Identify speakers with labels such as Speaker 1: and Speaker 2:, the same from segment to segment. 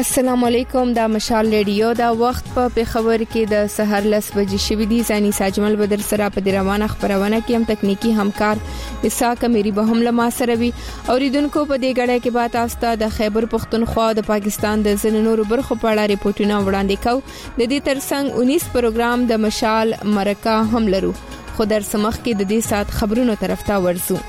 Speaker 1: السلام علیکم. دا مشال ریډیو دا وخت په خبر کې د سحر 10 بجې شوې دي. ځاني ساجمل بدر سره په روانه خبرونه کې هم تکنیکی همکار اساک میری به هم لما سره وي. اوریدونکو په دې غړې کې بات آستا د خیبر پختونخوا د پاکستان د زنانو برخو په اړه ریپورتونه وړاندې کوي. د دې ترڅنګ 19 پروګرام د مشال مرکه هم لرو. خو در سمخ کې د دې سات خبرونو طرف ته ورسو.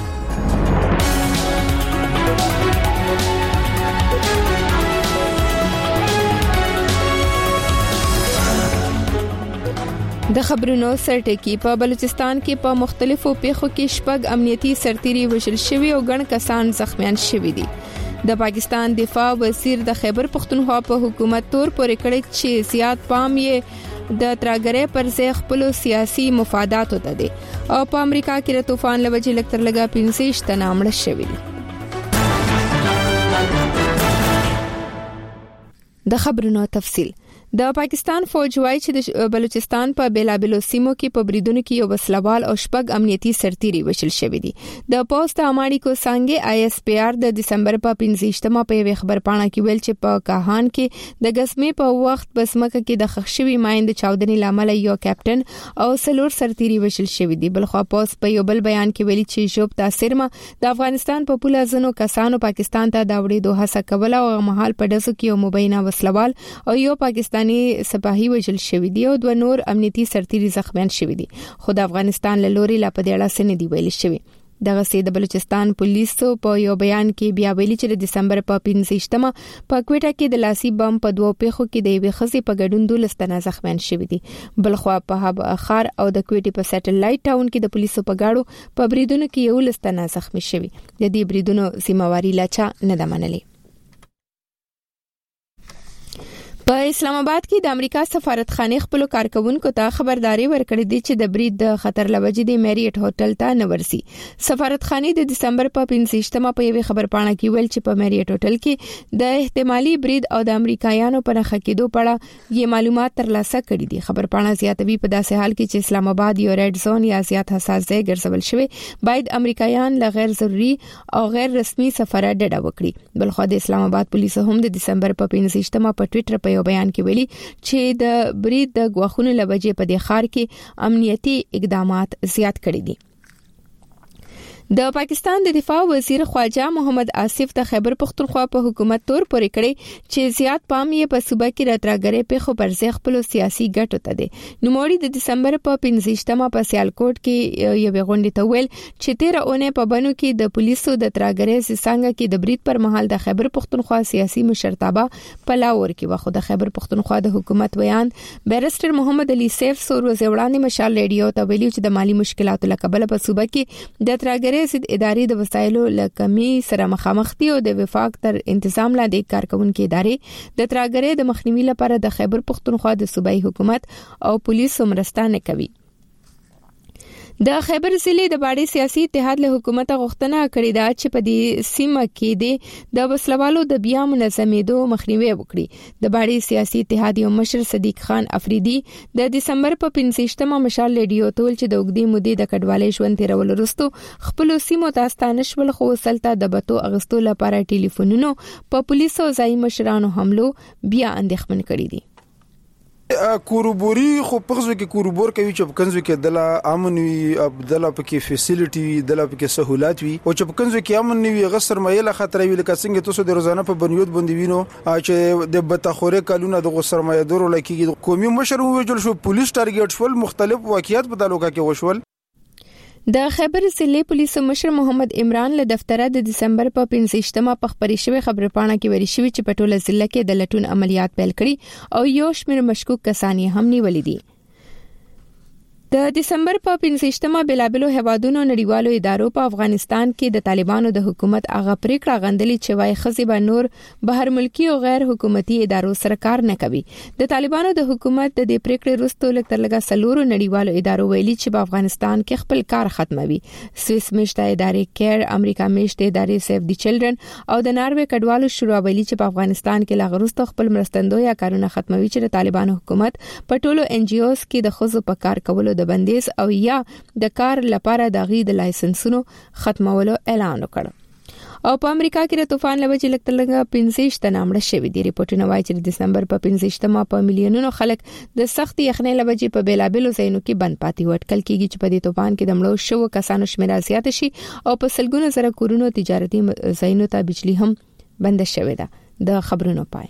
Speaker 1: د خبرونو سرټکی په بلوچستان کې په مختلفو پیښو کې شپږ امنیتي سرتیري وژل شوي او ګڼ کسان زخمیان شوي دي. د پاکستان دفاع وزیر د خیبر پختونخوا په حکومت تور پورې کړی چې زیات پام یې د ترګرې پر ځای خپل سیاسي مفادات ته دي او په امریکا کې د طوفان لوجې لکتر لګا 15 تنه مړ شوي دي. د خبرونو تفصیل. د پاکستان فوج وايي چې د بلوچستان په بیلابلو سیمو کې په بریدونو کې یو وسلوال او شپږ امنیتي سرتیري وشل شوی دي. د پوسټ اماړي کو څنګه آی اس پی آر د دسمبر په 15مه په خبر پاڼه کې ویل چې په کاهان کې د غسمې په وخت بسمکه کې د خښوي مایند چاودنې لامل یو کیپټن او سلور سرتیري وشل شوی دي. بلخوا پوسټ په یو بل بیان کې ویلي چې جوب تاثیر ما د افغانستان په پوله ځنو کسانو پاکستان ته دا وړي دوه هڅه کوله او مهال په دسو کې یو مبینه وسلوال او یو پاکستان سپاهي وژل شوی دی او دوه نور امنیتي سرتیري زخمیان شوی دي. خو د افغانستان له لوري لا په دې اړه څه نه دی ویل شوی. دغه سي د بلوچستان پولیسو په یو بیان کې بیا ویلي چې د دسمبر په 15مه په کوټه کې د لاسي بم په دوه پیښو کې د یوې خزي په ګډون 12 تنه زخمیان شوی دي. بلخوا په هب اخر او د کوټې په سټلایټ ټاون کې د پولیسو په گاډو په بریدونو کې یو لستنه زخمی شوی. د دې بریدونو سیمواري لاچا نه د منلې. په اسلام آباد کې د امریکا سفارتخانه خپل کارکونکو ته خبرداري ورکړې دي چې د برید د خطر لوجې د میریټ هوټل ته نه ورسي. سفارتخانه د دسمبر په 15مه په یوه خبر پاڼه کې ویل چې په میریټ هوټل کې د احتمالي برید او د امریکایانو په نخښه کېدو په اړه یې معلومات ترلاسه کړي دي. خبر پاڼه زیاتوي په داسې حال کې چې اسلام آباد یو ریډ زون یا زیات حساس ځای ګرځول شوی باید امریکایان له غیر ضروري او غیر رسمي سفر ډډه وکړي. بلخو د اسلام آباد پولیسو هم د دسمبر په 15مه په ټوئیټر په بیان کې ویلي چې د برید د غواخونو لوجې په دې ښار کې امنیتي اقدامات زیات کړي دي. د پاکستان د دفاع وزیر خواجه محمد آصف د خیبر پختونخوا په حکومت تور پورې کړی چې زیات پام یې په صوبه کې راتراګرې په خو پر ځای خپل سیاسي ګټو ته دي. نو موري د دسمبر په 15مه په سیالکوټ کې یو غونډه ته ویل چې 13 اونۍ په بنو کې د پولیسو د تراګرې څنګه کې د برید پر مهال د خیبر پختونخوا سیاسي مشرتابه په لاور کې واخو د خیبر پختونخوا د حکومت بیان بیرسټر محمد علي سیف سور وزیرانی مشال ریډیو ته ویلي چې د مالی مشکلاتو لکبل په صوبه کې د تراګرې ضد ادارې د وسایلو لکمي سره مخامخ دي او د وفاق تر انتظام لاندې کارکونکو ادارې د تراګرې د مخنیوي لپاره د خیبر پختونخوا د صوبایي حکومت او پولیسو مرسته نه کوي. د خیبر ضلع د باډي سیاسي اتحاد له حکومت غوښتنه کړې ده چې په دې سیمه کې د وسلوالو د بیا منظمېدو مخنیوي وکړي. د باډي سیاسي اتحاد یو مشر صدیق خان افریدي د دسمبر په 15مه مشال ریډیو تول چې د وګړي مودې د کډوالۍ ژوند تیرول وروسته خپل سیمو ته ستانشول خو وسلته د بتو اغستو لپاره ټلیفونونو په پولیسو ځای مشرانو حملو بیا اندېښمن کړي دي.
Speaker 2: کوروبوري خو پغزو کې کوروبور کوي چې په کنزو کې دلا امن وي دلا پکې فیسیلیټي وي دلا پکې سہولت وي او چې په کنزو کې امن وي غسر مایله خطر وي لکه څنګه تاسو د روزانه په بنیاد باندې وینو چې د بتاخوره کالونه د غسر مایدور لکه قومي مشر وجل شو پولیس ټارګټ شول مختلف واقعیت په تعلق کې وشول.
Speaker 1: د خیبر ضلع پولیسو مشر محمد عمران له دفتره د دسمبر په 15مه په خبري شوی خبرپاڼه کې ویل شوی چې په ټوله ضلع کې د لټون عملیات پیل کړي او یو شمېر مشکوک کسان هم نیولې دي. د دسمبر په 15مه بلابلو هوادونو نړیوالو ادارو په افغانستان کې د طالبانو د حکومت هغه پریکړه غندلې چې وايي خزي به نور بهر ملکی او غیر حکومتي ادارو سره کار نه کوي. د طالبانو د حکومت د دې پریکړې وروسته لکتر لګا سلورو نړیوالو ادارو ویلي چې په افغانستان کې خپل کار ختموي. سویس میشته ادارې کیر، امریکا میشته ادارې سیف دی چلډرن او د ناروې کډوالو شورا ویلي چې په افغانستان کې لغروسته خپل مرستندوی کارونه ختموي چې د طالبانو حکومت په ټولو ان جی اوز کې د خزو په کار کولو د بندیز او یا د کار لپاره د غي د لایسنسونو ختمولو اعلان وکړ. او په امریکا کې د طوفان لوجې لکتلګه 15 تنه مړه شوي دي. ریپورتونه وايي چې د دسمبر په 15 په میلیونونو خلک د سخت یخنۍ لوجې په بیلابلو ځایونو کې بند پاتې وو. اټکل کېږي چې په دې طوفان کې د مړو شوو کسانو شمېر زیات شي او په سلګونو زره کورونو تجارتي ځایونو ته بجلی هم بند شوې ده. د خبرونو پای.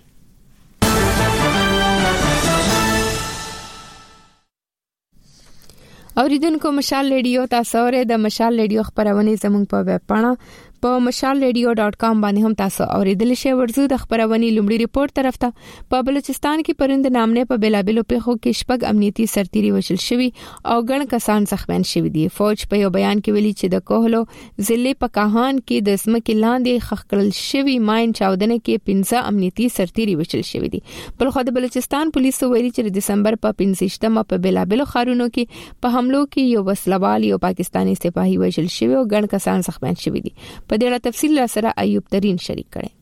Speaker 1: اوریدونکو مشال ریډیو تاسو اورئ. د مشال ریډیو خبرونه زموږ په ویب پاڼه په mashalradio.com باندې هم تاسو اوریدل شئ. ورزو د خبرونه لومړی ریپورت طرف ته. په بلوچستان کې پرند نامنه په بلابلو پیښو کې شپږ امنیتي سرتيري وشل شوی او ګڼ کسان زخمیان شوی دي. فوج په یو بیان کې ویلي چې د کوهلو ضلع په کاهان کې د سمکې لاندې خخکړل شوی ماين چاودنه کې 15 امنیتي سرتيري وشل شوی دي. بل خو د بلوچستان پولیسو ویلي چې د دسمبر په 15 په بلابلو خارونو کې په حملو کې یو وسلوال یو پاکستانی سپاهي وشل شوی او ګڼ کسان زخمیان شوی دي. په دې اړه تفصیل سره ایوب ترين شریک کړي.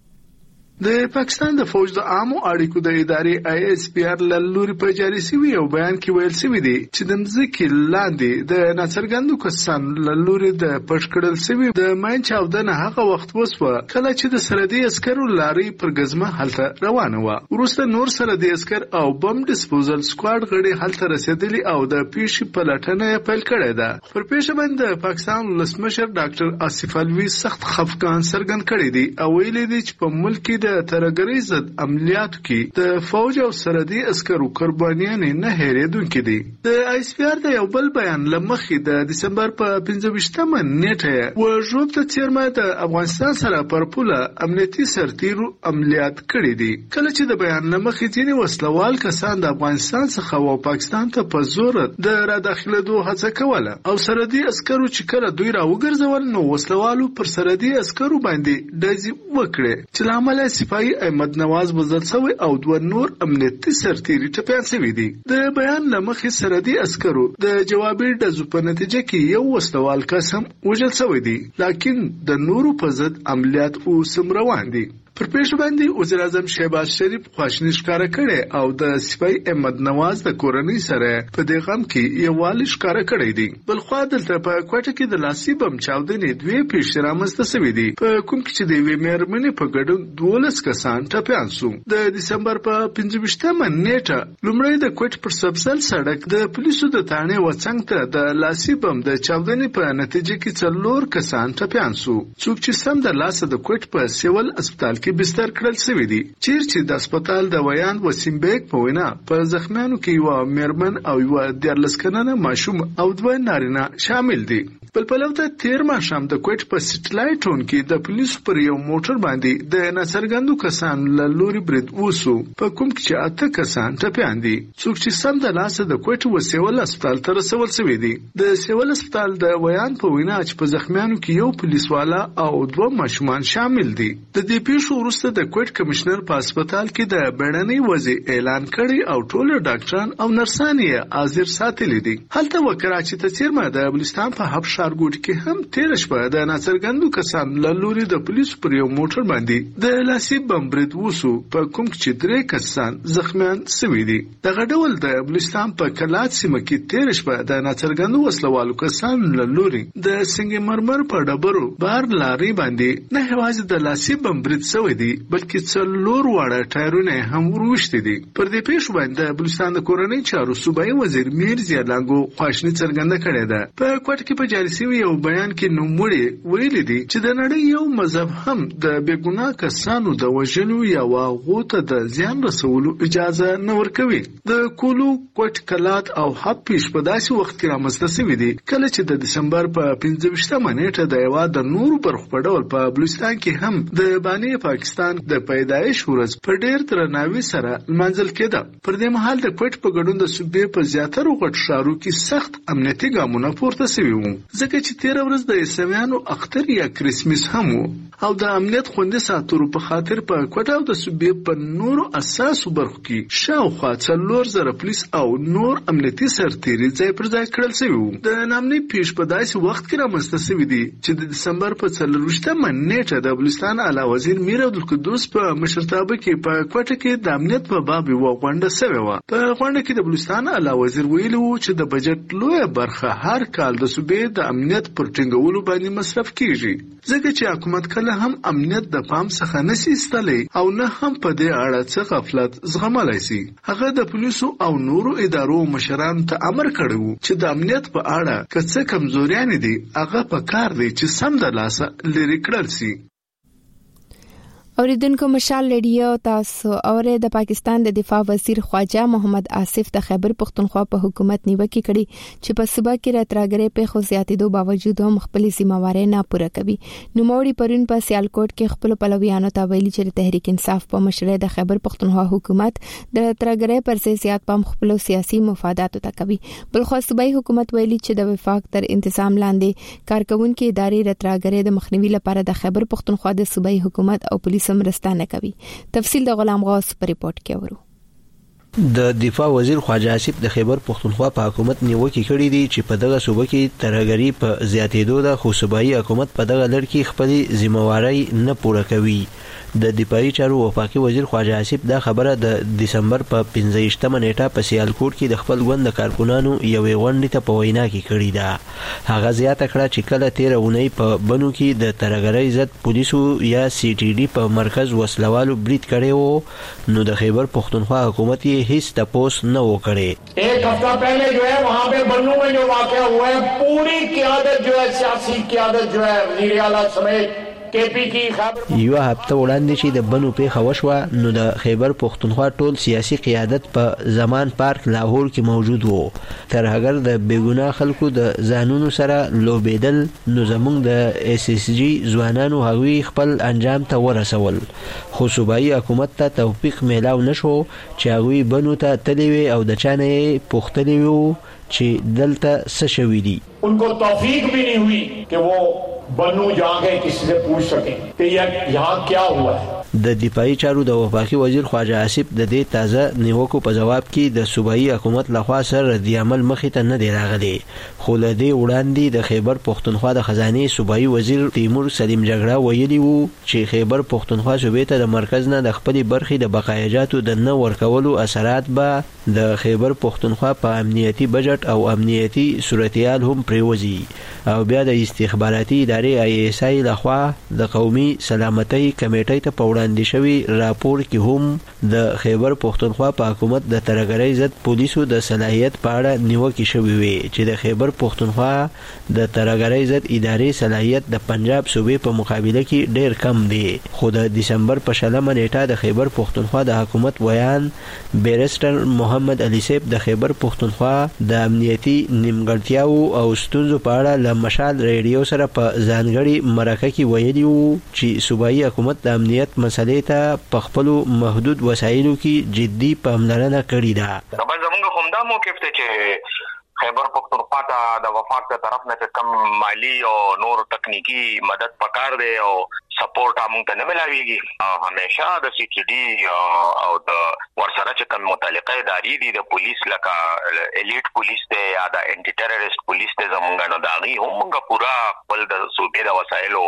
Speaker 3: د پاکستان د فوج د عامو اړیکو د ادارې ISPR لوري په جاري سوي او بیان کې ویل سوي دي چې د مځکې لاندې د ناڅرګندو کسانو لوري د پټکړل سوي د ماين چاودنه هغه وخت وسوه کله چې د سرحدي عسکرو لاري پر غزمه حالت روانه و. وروسته نور سرحدي عسكر او بم ډیسپوزل سکواډ غړي حالت رسیدلي او د پیښې پلټنه پیل کړې ده. پر پیښه باندې پاکستان ولسمشر ډاکټر آصف الوی سخت خفقان څرګند کړی دی او ویلي دی چې په ملک کې د ترګری ضد عملیاتو کې د فوج او سرحدي عسکرو قربانیان نه هېریدونکي دي. د ISPR د یو بل بیان لمخې د دسمبر په 15مه نیټه وژوب ته چیرمه د افغانستان سره پر پوله امنیتي سرتیرو عملیات کړي دي. کله چې د بیان لمخې ځینې وسلوال کسان د افغانستان څخه او پاکستان ته په زور د را داخلېدو هڅه کوله او سرحدي عسکرو چې کله دوی را وګرځول نو وسلوالو پر سرحدي عسکرو باندې ډزې وکړې چې لامل سپاهي احمد نواز وزل شوی او دوه نور امنیتي سرتیري ټپيان شوی دي. د بیان لمخې سرحدي عسکرو د جوابي ډزو په نتیجه کې یو وسلوال کس هم وژل شوی دی، لکن د نورو په ضد عملیات اوس هم روان دي. پر پیښه باندې وزیر اعظم شهباز شریف خواشینی ښکاره کړي او د سپاهي احمد نواز د کورنۍ سره په دې غم کې یووالی ښکاره کړی دی. بل خو دلته په کوټه کې د لاسي بم چاودنې دوه پیښې رامنځته شوې دي په کوم کې چې د وی مېرمنې په ګډون 12 کسان ټپيان شو. د دسمبر په 15مه نیټه لومړی د کوټ پر سبسل سړک د پولیسو د تانه وڅنګ ته د لاسي بم د چاودنې په نتیجه کې 4 کسان ټپيان شو. څوک چې سم د لاسه د کوټ په سیول هسپتال کې بستر کړل شوی دی. چیرته د هسپتال د ویان وسیم بیگ په وینا په زخمیانو کې یو مېرمن او یو 14 کلنه ماشوم او 2 نارینه شامل دي. بل پلوته 13 ماشام د کوټ په سټلایټ ټون کې د پولیسو پر یو موټر باندې د ناڅرګندو کسانو لوري برید وسو په کوم کې چې 8 کسان ټپيان دي. څوک چې سم د لاسه د کوټ وسیول هسپتال ته رسول شوی دی. د سیول هسپتال د ویان په وینا چې په زخمیانو کې یو پولیس والا او 2 ماشومان شامل دي. د دې پیښو وروسته د کوټ کمشنر په هسپتال کې د بیړنۍ وضع اعلان کړی او ټول ډاکټران او نرسان یې حاضر ساتلي دي. هلته وکراچي ته چیرمه د بلوچستان په حب ښارګوټ کې هم 13 شپه د ناڅرګندو کسانو لوري د پولیسو پر یو موټر باندې د لاسي بم برید وسو په کوم چې 3 کسان زخمیان شوي دي. دغه ډول د بلوچستان په کلات سیمه کې 13 شپه د ناڅرګندو وسلوالو کسانو لوري د سنگ مرمر په ډبرو بار لاري باندې نه هوازي د لاسي بم برید شوی دی بلکې 4 واړه ټایرونه هم وروشتي دي. پر دې پیښو باندې بلوچستان د کورنۍ چارو صوبایي وزیر میر زیالانګو خواشنی څرګنده کړې ده. په کوټ کې په جاري سوي یو بیان کې نوموړي ویلي دي چې د نړۍ یو مذهب هم د بېګناه کسانو د وژلو یا واغوته د زیان رسولو اجازه نه ورکوي. د کولو کوټ کلات او حب پیښ په داسې وخت کې رامنځته شوي دي کله چې د دسمبر په 15مه نیټه د یو د نورو برخو په ډول په بلوچستان کې هم د بانی پاکستان د پیدایش ورځ په ډېر درناوي سره لمانځل کېده. پر دې مهال د کوټ په ګډون د صوبې په زیاترو غټ ښارو کې سخت امنیتي ګامونه پورته شوي وو ځکه چې 13 ورځ د عیسویانو اختر یا کریسمس هم وو او د امنیت خوندي ساتلو په خاطر په کوټ او د صوبې په نورو اساسو برخو کې شاوخوا 4000 پولیس او نور امنیتي سرتیري ځای پر ځای کړل شوي وو. د نامنۍ پیښ په داسې وخت کې رامنځته شوي دي چې د دسمبر په 24مه نیټه د بلوچستان اعلی وزیر میر امیر عبدالقدوس په مشرتابه کې په کوټه کې د امنیت په باب یو غونډه شوې وه. په غونډه کې د بلوچستان اعلی وزیر ویلي و چې د بجټ لویه برخه هر کال د صوبې د امنیت پر ټینګولو باندې مصرف کیږي، ځکه چې حکومت کله هم امنیت د پام څخه نشي ایستلی او نه هم په دې اړه څه غفلت زغملی شي. هغه د پولیسو او نورو ادارو مشرانو ته امر کړی و چې د امنیت په اړه که څه کمزوریانې دي هغه په کار دی چې سم د لاسه لرې کړل شي.
Speaker 1: اوریدونکو مشال ریډیو تاسو اوره د پاکستان د دفاع وزیر خواجه محمد آصف د خیبر پختونخوا په حکومت نیوکه کړي چې په صوبه کې راتراګرې په خو زیاتېدو باوجود هم خپل ذمہواری نه پوره کوي. نو موري پرون په سیالکوټ کې خپل پلویانو ته ویلي چې تحریک انصاف په مشرۍ د خیبر پختونخوا حکومت د راتراګرې پر ځای زیات پام خپل سیاسي مفادات ته کوي. بل خو صوبایي حکومت ویلي چې د وفاق تر انتظام لاندې کارکونکو ادارې راتراګرې د مخنیوي لپاره د خیبر پختونخوا د صوبایي حکومت او پولیس مرستانه کوي. تفصیل د غلام غوث په ریپورت کې ورو.
Speaker 4: د دفاع وزیر خواجه آصف د خیبر پختونخوا په حکومت نیوکه کړې دي چې په دغه صوبه کې ترهګری په زیاتېدو د خو صوبایي حکومت په دغه لړ کې خپل ذمہواری نه پوره کوي. د دفاعي چارو وفاقي وزیر خواجه آصف دا خبره د دسمبر په 15مه نیټه په سیالکوټ کې د خپل ګوند کارکونانو یوې غونډې ته په وینا کې کړې ده. هغه زیاته کړه چې کله 13 اونۍ په بنو کې د ترهګرۍ ضد پولیسو یا سی ټي ډي په مرکز وسلوالو برید کړی وو نو د خیبر پختونخوا حکومت یې هیڅ تپوس نه وکړي.
Speaker 5: ایک हफ्ता पहले जो है वहाँ पे बन्नू में जो वाकया हुआ है पूरी क़यादत जो है सियासी क़यादत जो है वज़ीर आला समेत
Speaker 4: یو هفته وړاندې چې د بنو پیښه وشوه نو د خیبر پختونخوا ټول سیاسي قیادت په زمان پارک لاهور کې موجود وو. ترهګر د بیګناه خلکو د ځانونو سره لوبېدل نو زموږ د اس اس جی ځوانانو هغوی خپل انجام ته ورسول، خو صوبایي حکومت ته توفیق میلاو نشو چې هغوی بنو ته تللی وي او د چا نه یې پوښتلی وو چې دلته څه شوي دي.
Speaker 5: उनको तौफीक भी नहीं हुई कि वो बन्नू जाके किसी से पूछ सके कि यहाँ क्या हुआ है.
Speaker 4: د دفاعي چارو د وفاقي وزیر خواجه آصف د دې تازه نیوکو په جواب کې د صوبایي حکومت لخوا سره ردي عمل مخې ته نه دی راغلی، خو له دې وړاندې د خیبر پختونخوا د خزانې صوبایي وزیر تیمور سلیم جګړه ویلي وو چې خیبر پختونخوا صوبې ته د مرکز نه د خپلې برخې د بقایجاتو د نه ورکولو اثرات به د خیبر پختونخوا په امنیتي بجټ او امنیتي صورتحال هم پریوزي او بیا د استخباراتي ادارې آی اس آی لخوا د قومي سلامتۍ کمیټې ته په وړاندې شوی راپور کې هم د خیبر پختونخوا په حکومت د ترهګرۍ ضد پولیسو د صلاحیت په اړه نیوکې شوې وي چې د خیبر پختونخوا د ترهګرۍ ضد ادارې صلاحیت د پنجاب صوبې په مقابله کې ډیر کم دی. خو د دسمبر په 20مه نیټه د خیبر پختونخوا د حکومت ویان بیرسټر محمد علي صاحب د خیبر پختونخوا د امنیتي نیمګړتیاو او ستونزو په اړه له مشال ریډیو سره په ځانګړي مرکه کې ویلي وو چې صوبایي حکومت د امنیت مسلې ته په خپلو محدود وسایلو کې جدي پاملرنه کړې ده.
Speaker 6: زموږ همدا موقف ته چې خیبر پختونخوا ته د وفاق د طرف نه کم مالی او نور تکنیکی مدد پکار دی او سپورټ موږ ته نه ملاويږي. همیشه د سی ټي ډي او د ورسره چې کوم متعلقه ادارې دي د پولیس لکه الیټ پولیس ته یا د انټي ټیرریست پولیس ته زمونږ نه داغي هم پورا خپل د صوبې د وسایلو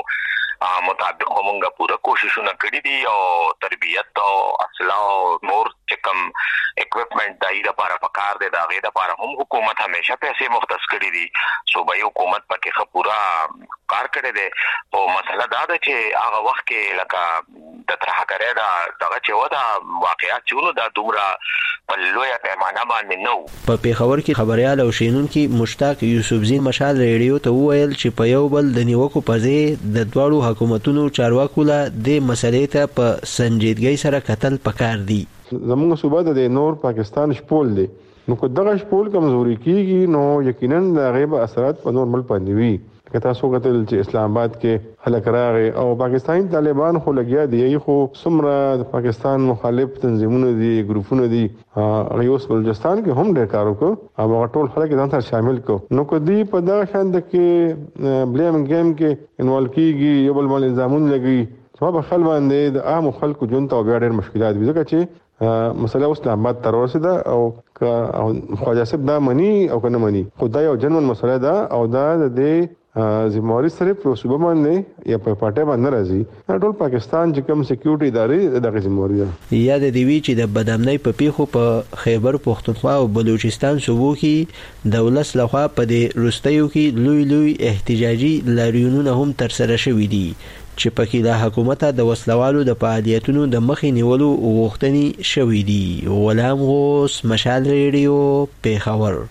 Speaker 6: مطابق همغه پورا کوششونه کړې دي او تربیت او اسلحه او نور چې کوم اکوپمنٹ دای لپاره پکار دی دا غي لپاره هم حکومت همیشه پیسې مختص کړې دي. صوبایي حکومت پکې پورا کار کړی دی او مسله دا ده چې هغه وخت کې لکه د ترهګرۍ دا دغه چې و دا واقعیت چونو دا دومره په لویه پیمانه باندې نو.
Speaker 4: په پیښور کې خبريال او شینونکي مشتاق یوسفزي مشال ریډیو ته وویل چې په یو بل د نیوکو په ځای د دواړو حکومتونو چارواکو له د مسلې ته په سنجیدګۍ سره کتل پکار دي.
Speaker 7: زموږ صوبه د نور پاکستان شپول دی نو که دغه شپول کمزوري کیږي نو یقینا د غیب اثرات په نور ملک باندې وي. که تاسو کتل چې اسلام آباد کې خلک راغی او پاکستاني طالبان خو لګیا دی خو څومره د پاکستان مخالف تنظیمونه دي ګروپونه دي غیوس بلوچستان کې هم ډېر کار وکړو او ټول خلک ځان ته شامل کړو. نو که دی په دغه شان د کې بلیم گیم کې انوالو کیږي یو بل باندې الزامونه لګي نو په خل باندې د عام خلکو ژوند ته ډېر مشکلات وي ځکه چې مسله اوس اسلام آباد تر ورسېده او خواجه صاحب دا مني او کنه مني خدای او جنون مسله ده او دا د ذمہواری صرف په صوبه باندې یا په پټه باندې راځي ټول پاکستان چې کوم سکیورټي ادارې دغه ذمہواری ده.
Speaker 4: یاد دی وی چې د بدامنۍ په پیښو په خیبر پختونخوا او بلوچستان صوبو کې د ولس لخوا په دې روستیو کې لوی احتجاجي لاریونونه هم ترسره شوي دي چې پکې د حکومت د وسلوالو د فعالیتونو د مخې نیولو غوښتنې شوې دي. غلام غوث، مشال ریډیو، پیښور.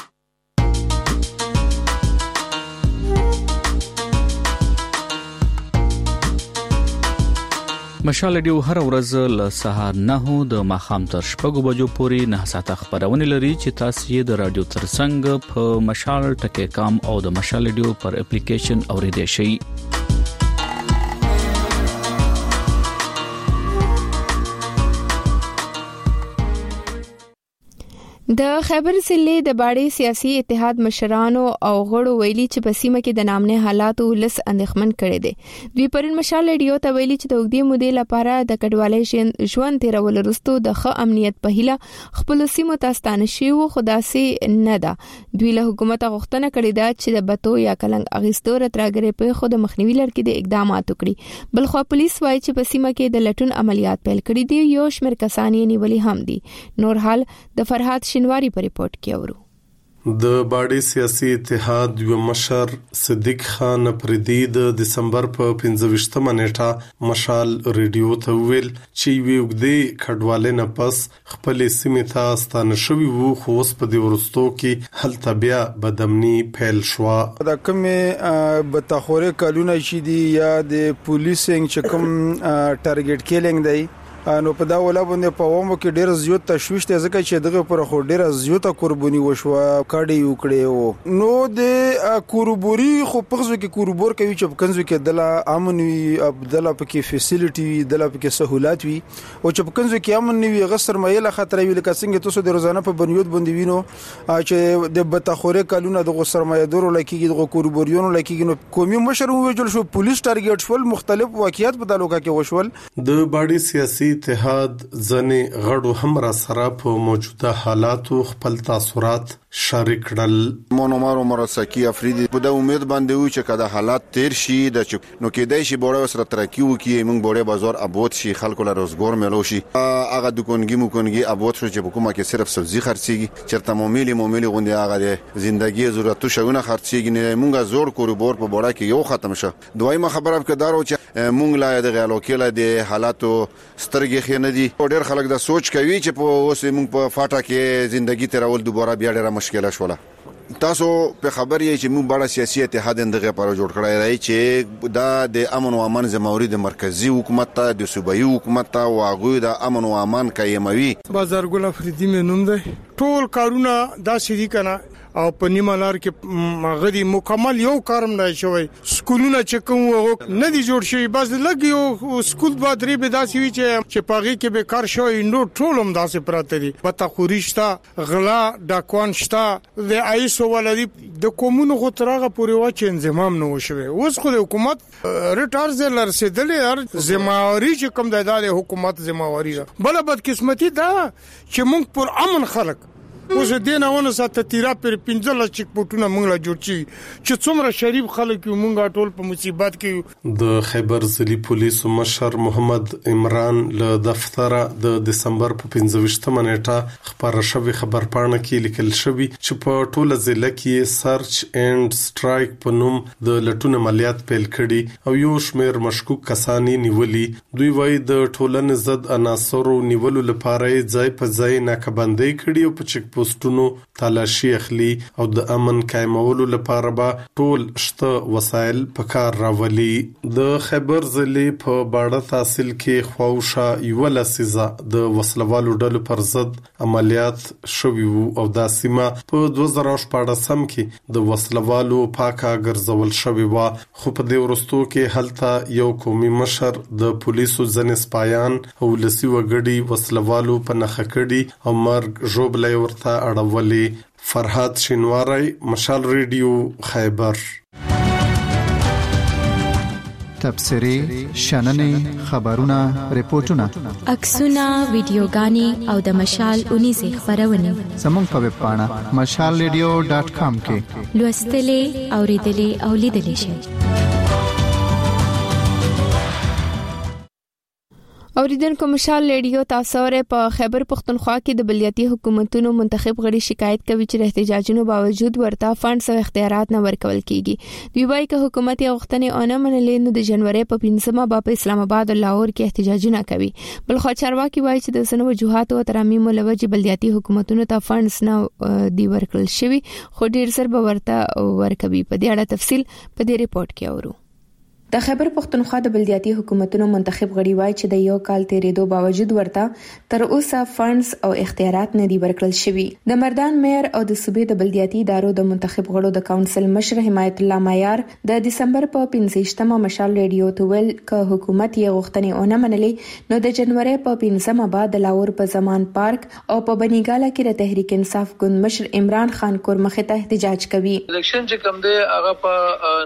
Speaker 8: مشال ریډیو هر ورځ له سهار 9 د ماښام تر 6 بجو پورې 9 ساعته خبرونه لري چې تاسو یې د رادیو ترڅنګ په مشال ټکی کام او د مشال ریډیو پر اپلیکیشن اوریدئ شئ.
Speaker 1: د خیبر ضلع د باړې سیاسي اتحاد مشرانو او غړو ویلي چې په سیمه کې د نامنه حالاتو لس اندېښمن کړي دي. دوی پرون مشال ریډیو ته ویلي چې د وګړي مودې لپاره د کډوالۍ ژوند تیرول وروسته د ښه امنیت په هیله خپل سیمو ته ستانه شي او خداسي نه ده. دوی له حکومت غوښتنه کړې ده چې د بتو یا کلنګ اغیستو راتراګرې په خود مخنیوي لري د اقدامات وکړي. بلخو پولیس وايي چې په سیمه کې د لټون عملیات پیل کړي دي. یو شمېر کسان یې نیولي هم دي. نور حال د فرحات شینواری په ریپورت کې اورو.
Speaker 9: د باړې سیاسي اتحاد یو مشر صدیق خان پردي د دسمبر په 15مه نیټه مشال ریډیو ته ویل چې وګړي کډوالۍ نه پس خپل سیمه ته ستانه شوی وو خو اوس په دې ورستو کې هلته بیا بدامني پیل شو.
Speaker 2: دا کومه بتاخوره کلونه شي دي یا د پولیسینګ چې کوم ټارګټ کیلینګ دی نو په دا ولا باندې په ومو کې ډیر زیات تشويش ته ځکه چې دغه پر خو ډیر زیات قرباني وشو کاډي وکړي نو د کوربوري خو پغزو کې کوربور کوي چې کنزو کې دلا امنوي عبدالله پکې فیسیلیټي دلا پکې سہولات وي او چې کنزو کې امنوي غسر مایله خطر وی لکه څنګه تاسو د روزانه په بنیاد باندې وینو چې د بتاخوره کلونه د غسر مایدور لکه د کوربوريونو لکه نو کومي مشر وجل شو پولیس ټارګټ شول مختلف واقعیت په تعلق کې وشول.
Speaker 9: د باړې سیاسي اتحاد ځنې غړو هم را سره په موجوده حالاتو خپل تاثرات شریک کړل.
Speaker 10: مونومارو مرسکی افریدي په د امید باندې و چې کله حالات تیر شي د نو کېدای شي بوړه سره ترقی وکړي موږ بوړه بازار ابود شي خلکو له روزګار ملو شي هغه دکانګي مو ابود شو چې حکومت کې صرف سبزی خرڅيږي چرته موميلي غوندي هغه د ژوندۍ ضرورتو شونه خرڅيږي نه موږ زور کوربور په بوړه کې یو ختم شو. دویمه خبره کدارو چې موږ لا د غالوکله د حالاتو سترګې خینه دي ډېر خلک دا سوچ کوي چې په اوس موږ په فاټا کې ژوندۍ تیرول دوباره بیا ډېره مشکله شوله. تاسو په خبرې چې موږ باندې سیاسي اتحاد دغه پر جوړ کړی راي چې دا د امن او امان ذمہواری د مرکزی حکومت ته د صوبایي حکومت ته واغوي د امن او امان قائموي.
Speaker 11: بازار ګل افریدي مې نوم دی. ټول کارونه دا شری کنه او په نیمه لار کې مغدي مکمل یو کارم نه شوی. سکولونه چې کوم نه دي جوړ شوی بس لګ یو سکول با درې به داسي وي چې پاغي کې به کار شوی نو ټولم داسې پراته دي. پتا خوريشتا غلا ډاکوان شتا د ایسو ولدي د کومونو خو ترغه پورې واچ انضمام نه وشوي. اوس خو د حکومت ریټارز لرسېدلې ذمہواری چې کوم د حکومت ذمہواری بل بدقسمتي دا چې موږ پر امن خلک اوس دینونه سات تیرا پر 15 چک پټونه موږ لا جوړ چی چې څومره شریف خلک موږ ټول په مصیبت کې.
Speaker 9: د خیبر ضلع پولیس مشر محمد عمران له دفتر د دسمبر په 15مه نیټه خبر شوی خبر پاڼه کې لیکل شوی چې په ټوله ضلع کې سرچ اینڈ سټرایک په نوم د لټون عملیات پیل کړي او یو شمېر مشکوک کسانی نیولي. دوی وايي د ټولنې ضد عناصرو نیولو لپاره ځای په ځای ناکبندۍ کړي او په چک پوسټونو تلاشي اخلي او د امن قائمولو لپاره به ټول شته وسایل په کار راولي. د خیبر ضلع په باړه تحصیل کې خواوشا یو لسیزه د وسلوالو ډلو پر ضد عملیات شوي وو او د سیمه په 2014 کې د وسلوالو پاکه ګرځول شوی و خو په دې ورستو کې هلته یو قومي مشر د پولیسو ځنې سپایان او لسی وګړي وسلوالو په نخښه کړي او مرګ ژوبلې ورته اړولي. فرحات شینواری، مشال ریډیو، خیبر.
Speaker 12: تبصرې شننې خبرونه ریپورتونه
Speaker 13: عکسونه ویډیوګانې او د مشال اونیزې خبرونه
Speaker 12: زموږ په ویب پاڼه mashalradio.com کې
Speaker 13: لوستلې اوریدلې او لیدلې شئ.
Speaker 1: اوریدونکو مشال ریډیو تاسو په خیبر پختونخوا کې د بلدیاتي حکومتونو منتخب غړي شکایت کوي چې احتجاجونو باوجود ورته فنډز او اختیارات نه ورکول کیږي. دوی وايي چې حکومت یې غوښتنې اونه منلې نو د جنوري په 15مه په اسلام آباد او لاهور کې احتجاجونه کوي. بل خو چارواکي وايي چې د سنو وجوهات او ترامیم لوجه بلدیاتي حکومتونو ته فنډز نه دی ورکړل شوی خو ډیر سر به ورته ورکوي. په دې اړه تفصیل په دې ریپورت کې اورو. د خیبر پختونخوا د بلدیاتي حکومتونو منتخب غړي وایي چې د یو کال تیریدو باوجود ورته تر اوسه فنډز او اختیارات نه دي ورکړل شوی. د مردان مېر او د صوبې د بلدیاتي ادارو د منتخب غړو د کونسل مشر حمایت الله معیار د دسمبر په 15مه مشال ریډیو ته ویل چې حکومت یې غوښتنې اونه منلې نو د جنوري په 15مه بعد لاهور په زمان پارک او په بنیګاله کې د تحریک انصاف ګوند مشر عمران خان کور مخې ته احتجاج کوي.
Speaker 14: الیکشن چې کوم دی هغه په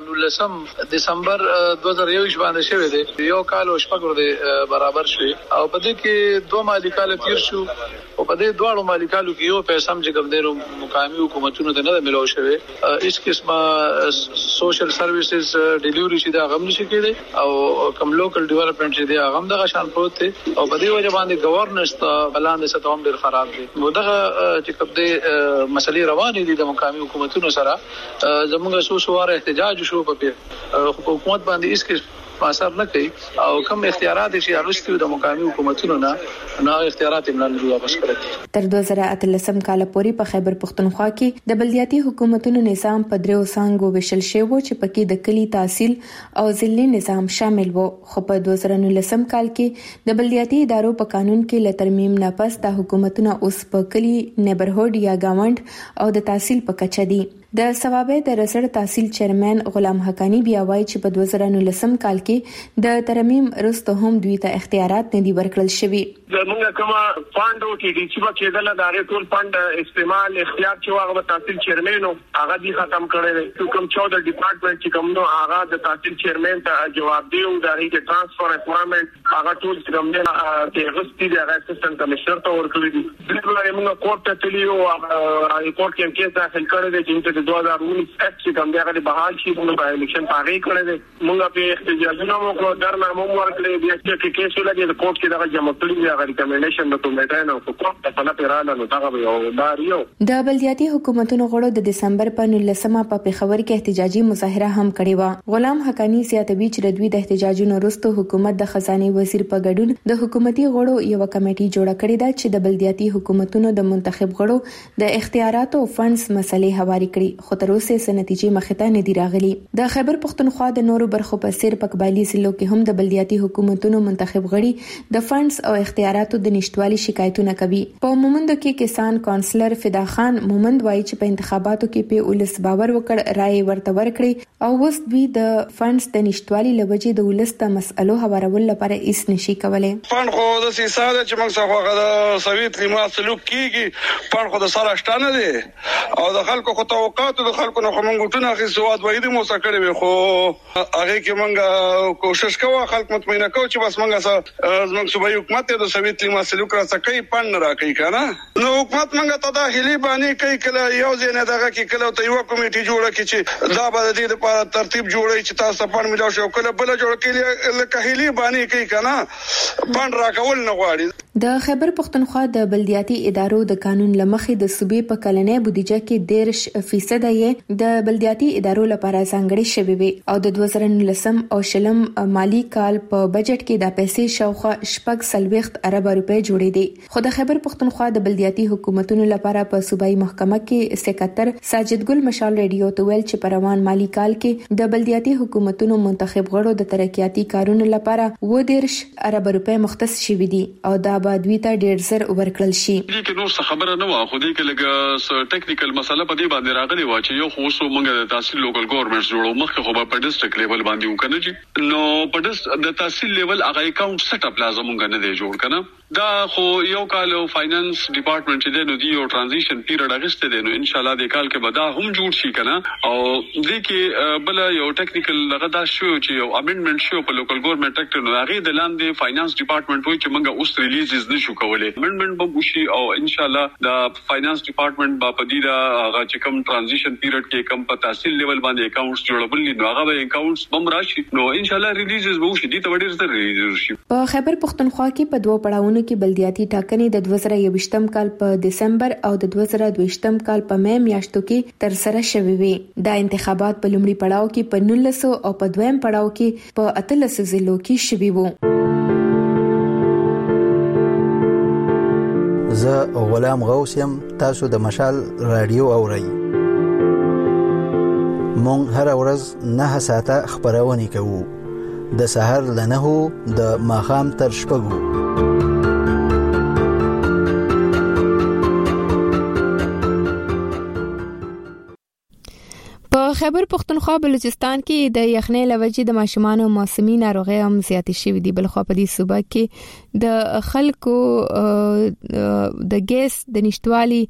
Speaker 14: 19 دسمبر 2021 باندې شوی دی. یو کال او شپږ ورځې برابر شوی او په دې کې دوه مالکاله تیر شو او په دې دواړو مالکالو کې یو پیسې هم چې کوم دی مقامي حکومتونو ته نه ملو شوی. هیڅ قسمه سوشل سرویسز ډیلیوري شي دا غو نشي کېدی او کوم لوکل ډیولپمنٹ چې دی هغه هم دغه شان پروت دی او په دې وجه باندې گورننس ته بلاندې ستوم ډیر خراب دی. نو دغه چې کوم دی مسلې روانې دي د مقامي حکومتونو سره زموږ سوار احتجاج شو په حکومت باندې اسکه اثر نه کوي او کوم اختیارات چې اغشتي د مقامي حکومتونو نه اختیارات املاندي واپس کړي.
Speaker 1: تر 2013 کال پورې په خیبر پختونخوا کې د بلدیاتي حکومتونو نظام په دریو څانګو وشل شوی چې پکې د کلی تحصیل او ضلعي نظام شامل وو. خو په 2019 کال کې د بلدیاتي ادارو په قانون کې ل ترمیم نه پس د حکومتونو اوس په کلی نیبرهود یا گاوند او د تحصیل په کچه دي. د ثوابه د رسړ تحصیل چیرمن غلام حقانی بیا وایي چې په 2019 کال کې د ترمیم رسته هم دوی ته اختیارات نه دي ورکړل شوی.
Speaker 15: زموږ کومه فاند او ټي ډي چې په کېدل د ټول فاند استعمال اختیار چې هغه تحصیل چیرمن هغه دي ختم کړي. کوم 14 ډپارټمنټ چې کوم نو هغه د تحصیل چیرمن ته جواب دی او د هغه ټرانسفر ریکوایرمنٹ هغه ټول کوم نه د غستی د اسسټنټ کمشنر ته ورکړي دي. دغه موږ کورټ ته تللیو ریپورت کې کیس داخل کړی دی چې 2019 چې کوم دی هغه بحال شي موږ په الیکشن پاره کړی دی. موږ په احتجاجونو موږ درنامه ورکړی دی چې کیس ولګي د کورټ کې دغه جمع کړی دی هغه ریکمنډیشن نو کومه نه په کومه په پیراله نو هغه یو داریو.
Speaker 1: د بلدیاتي حکومتونو غړو د دسمبر په 19مه په پیښور کې احتجاجي مظاهره هم کړې و. غلام حقانی زیاتوي چې دوی د احتجاجونو وروسته حکومت د خزانه وزیر په ګډون د حکومتي غړو یو کمیټي جوړه کړې ده چې د بلدیاتي حکومتونو د منتخب غړو د اختیاراتو او فنډز مسلې هواري کړي خو تر اوسه نتیجې مخې ته نه دی راغلي. د خیبر پختونخوا د نورو برخو په سیر پکبالي ضلعو کې هم د بلدیاتي حکومتونو منتخب غړي د فنډز او اختیاراتو د نشټوالي شکایتونه کوي. په مومندو کې کسان کونسلر فدا خان مومند وایي چې په انتخاباتو کې په ولس باور وکړ رائے ورته ورکړي او اوس دوی د فنډز د نشټوالي لوجې د ولس ته مسألو هوارول لپاره هیڅ نشي کولای.
Speaker 16: فند خو د سیاست چې موږ څخه د سویت لما سلوک کیږي فند خو د سره شتانه دي او د خلکو خو توقعات د خلکو نو موږ ټونه خې سواد وایي د موسه کړی وي خو هغه کې موږ کوشش کوو خلک مطمئنه کوو چې بس موږ صوبایي حکومت د سویت لما سلوک را څخه پن راکې کنه نو حکومت موږ ته داخلي باندې کوي کله یو ځای نه دغه کې کله ته یو کمیټي جوړه کی چې دا به د دې لپاره ترتیب جوړي چې تاسو پن ملو شو کله بل جوړ کړي لکه هلي باندې کوي کنه پن راکول نه غواړي.
Speaker 1: د خیبر پختونخوا د بلدیاتي ادارو د قانون لمخې د صوبې په کلنۍ بودیجه کې 10% یې د بلدیاتي ادارو لپاره ځانګړي شوی وي او د 2019 او شلم مالی کال په بجټ کې د پیسې شاوخوا 6.40 ارب روپۍ جوړې دي. خو د خیبر پختونخوا د بلدیاتي حکومتونو لپاره په صوبایي محکمه کې سکرټر ساجد ګل مشال ریډیو ته ویل چې په روان مالی کال کې د بلدیاتي حکومتونو منتخب غړو د ترقیاتي کارونو لپاره 10 ارب روپۍ مختص شوي دي او دا به دوی ته ډیر زر ورکړل شي.
Speaker 17: دې کې نور څه خبره نه و خو دې کې لګ ټیکنیکل مسله په دې باندې راغلی و چې یو خو سو موږ د تحصیل لوکل ګورنمنټس جوړو مخکې خو په ډیسټریکټ لیول باندې وکنه چې نو په د تحصیل لیول هغه اکاونټ سیټ اپ لازم موږ نه دی جوړ کنه دا خو یو کال فاینانس ډپارټمنټ چې دی نو دی یو ترانزیشن پیریډ اغسته دی نو ان شاء الله د کال کې به دا هم جوړ شي کنه او دې کې بل یو ټیکنیکل لغه دا شو چې یو امندمنت شو په لوکل ګورنمنت اکټ نو هغه د لاندې فاینانس ډپارټمنټ وایي چې موږ اوس ریلیزز نشو کولای امندمنت به وشي او ان شاء الله دا فاینانس ډپارټمنټ با پدیدا هغه چې کوم ترانزیشن پیریډ کې کم په تحصیل لیول باندې اکاونټس جوړول دي نو هغه به اکاونټس بم راشي نو ان شاء الله ریلیزز به وشي دي ته ډیر زر ریلیز شي.
Speaker 1: په خیبر پختونخوا کې په دوه پړاوونو کې بلدیاتي ټاکنې د 2023م کال په دسمبر او د 2022م کال په مې میاشتو کې تر سره شوې وي. دا انتخابات په لومړي پړاو کې په 1900 او په دویم پړاو کې په 1800 ضلعو کې شوي وو.
Speaker 18: زه غلام غوث يم، تاسو د مشال رادیو اورئ. مونږ هر ورځ 9 ساعته خبرونه کوو، د سحر ل 9 د ماښام تر 6.
Speaker 1: په خیبر پختونخوا بلوچستان کې د یخنۍ لوجې د ماشومان او موسمي ناروغۍ هم زیاتې شوې دي. بلخو په دې صوبه کې د خلکو د ګیس د نشټوالي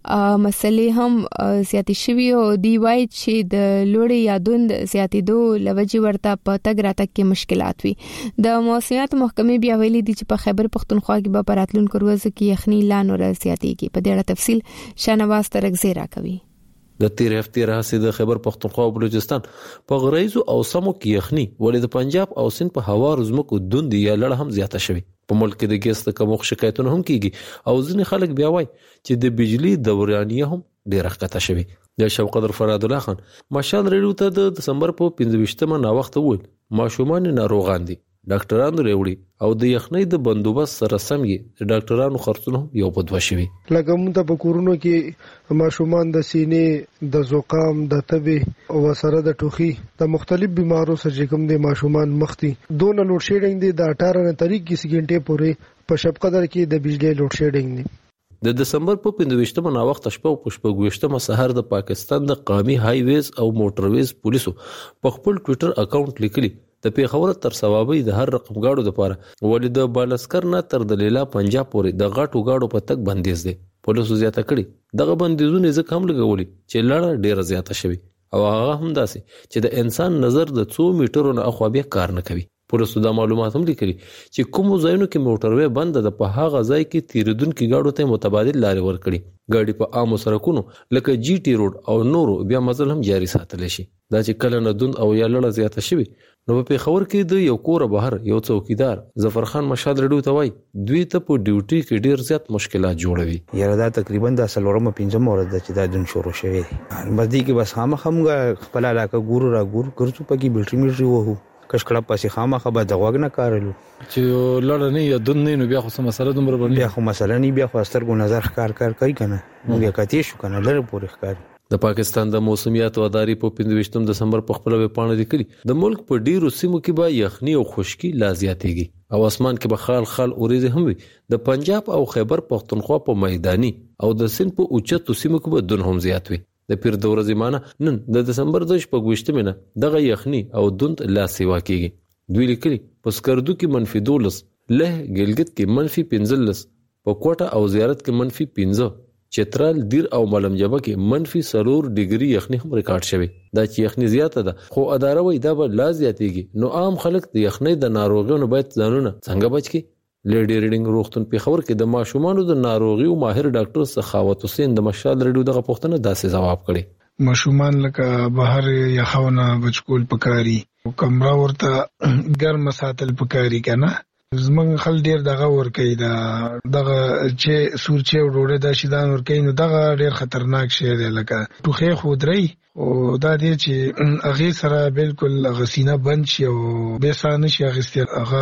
Speaker 1: مسلې هم زیاتې شوې او دی وایي چې د لوړې یا دوند زیاتېدو لوجې ورته په تګ راتګ کې مشکلات وي. د موسمیات محکمې بیا ویلي دي چې په خیبر پختونخوا کې به په راتلونکو ورځو کې یخنۍ لا نور زیاتېږي. په دې اړه تفصیل شاهنواز ترغزی راکوي.
Speaker 19: د تیر هفته راځي د خیبر پختونخوا او بلوچستان په غریزو او سمو کې یخني ولې د پنجاب او سند په هوا رزمکو دوند یا لړ هم زیاته شوی. په ملک کې د ګیس د کمښت شکایتونه هم کیږي او ځینې خلک بیا وایي چې د بجلی دورانیه هم ډیره ښکته شوی. د شوقدر فراد الله خان مشال ریډیو ته د دسمبر په 25مه نا وخت وویل ماشومان ناروغان دي، ډاکټرانو ریوړي او د یخنۍ د بندوبست سره سم یې د ډاکټرانو خرڅونه یو په دوه شوي.
Speaker 20: لکه موږ ته په کورونو کې ماشومان د سینې د زکام د تبې او سره د ټوخي د مختلف بیمارو سره کوم دي ماشومان مختی دون لوډ شیډینګ دي د 18 تاریخ کې سګنټه پورې په شپ قدر کې د بجلی لوډ شیډینګ دي.
Speaker 19: د دسمبر په 25مه نا وخت شپه او پښپګوشتمه سحر د پاکستان د قومي های ویز او موټرویز پولیسو په خپل ټوئیټر اکاونټ لیکلي د پیښور تر ثوابي د هر رقم گاډو لپاره ولې د بالسکر نه تر د لیلا پنجاب پورې د غاټو گاډو په تک بندیز دي. پولیسو زیاته کړي دغه بندیزونه ځکه هم لګولي چې لړ ډیره زیاته شوی او هغه هم داسې چې د انسان نظر د 2 میټرو نه اخوا بیا کار نه کوي. پولیسو دا معلومات هم لیکلي چې کوم ځایونو کې موټروي بند ده په هغه ځای کې تیریدونکو گاډو ته متبادل لارې ورکړي. ګاډي په عامو سړکونو لکه جی ټي روډ او نورو بیا مزل هم جاري ساتل شي. دا چې کله نه دوند او یا لړ زیاته شوی نو په پیښور کې د یو کور بهر یو څوکیدار ظفر خان مشاد رډو ته وای دوی ته په ډیوټي کې ډیر زیات مشکلات جوړوي.
Speaker 21: یاره دا تقریبا د سلورم 5 ورځ د چې دا دن شروع شوی بس دی کې بس خامخم خپل علاقه ګورو را ګور ګرځو پکې بیلټری میټری وو کشکړه پاسې خامخه به د غوګ نه کارلو
Speaker 22: چې لړ نه یا دن نه بیا خو مسله دومره باندې
Speaker 21: بیا خو مسله نه بیا خو سترګو نظر کار کوي کنه نو بیا کتی شو کنه لړ پورې ښکار.
Speaker 19: د پاکستان د موسمیات ادارې په 25 دسمبر په خپل ویبپاڼه لیکلي د ملک په ډیرو سیمو کې به یخني او خشکي لا زیاتېږي او اسمان کې به خال اوريزه هم وي. د پنجاب او خیبر پختونخوا په میداني او د سند په اوچتو سیمو کې به دن هم زیات وي. د پیر د ورځې مانه نن د دسمبر د 28مه دغه یخني او دند لا سیوا کېږي. دوی لیکلي په سکردو کې -12 له ګلګت کې -15 په کوټه او زیارت کې -15 چترال دیر او ملم جبه کې -4 ډیګري یخني هم ریکارډ شوی. دا چې یخني زیاته ده خو اداره وای دا به لا زیاتېږي نو عام خلک د یخني د ناروغیو باید ځانونه څنګه بچ کی. لیډي ریډینګ روغتون پیښور کې د ماشومانو د ناروغیو ماهر ډاکټر سخاوت حسین د مشال ریډیو دغه پوښتنه داسې جواب کړي
Speaker 11: ماشومان لکه بهر یخونه بچکول پکاري او کمره ورته ګرم ساتل پکاري کنه زمنګ خل ډیر دغه ور کوي دا دغه چې سورچه وروړه د شیدان ور کوي نو دغه ډیر خطرناک شی دی لکه ټوخه خودري او دا دی چې هغه سره بالکل غسینه بند شي او به سانه شي هغه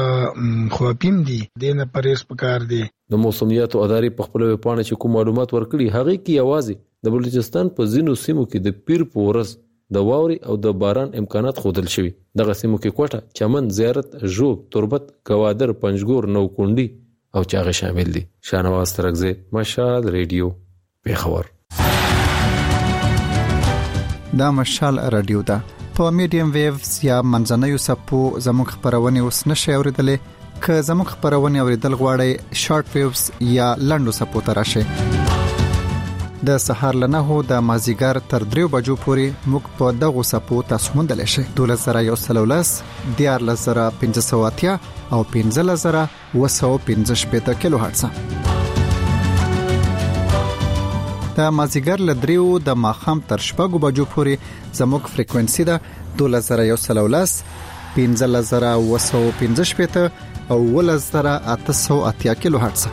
Speaker 11: خوپیم دي دینه پرېس پکار دي.
Speaker 19: د موسمیات ادارې په خپل ویبپاڼه چې کوم معلومات ورکړي هغه کې یوازې د بلوچستان په ځینو سیمو کې د پیر پورس د واوري او د باران امکانات خودل شوی. دغه سیمو کې کوټه، چمن، زیارت، ژوب، تربت، گوادر، پنجګور، نوکونډي او چاغه شامل دي. شاهنواز ترغزی مشال ریډیو پیښور.
Speaker 12: دا مشال رادیو ده په میډیم ویوز یا منځنوي سپو زموږ خبرونه اوس نشي اوریدلې که زموږ خبرونه اوریدل غواړئ شارټ ویوز یا لنډو سپو ته راشئ. د سهار له 9 د مازیګر تر 3 بجو پورې موږ په دغو سپو تاسو موندلی شئ. 12113 14580 او 15715 کیلو هرتز. د مازیګر له 3 د ماښام تر 6 بجو پورې زموږ فریکوئنسي ده 12113 15715 او 11880 کیلو هرتز.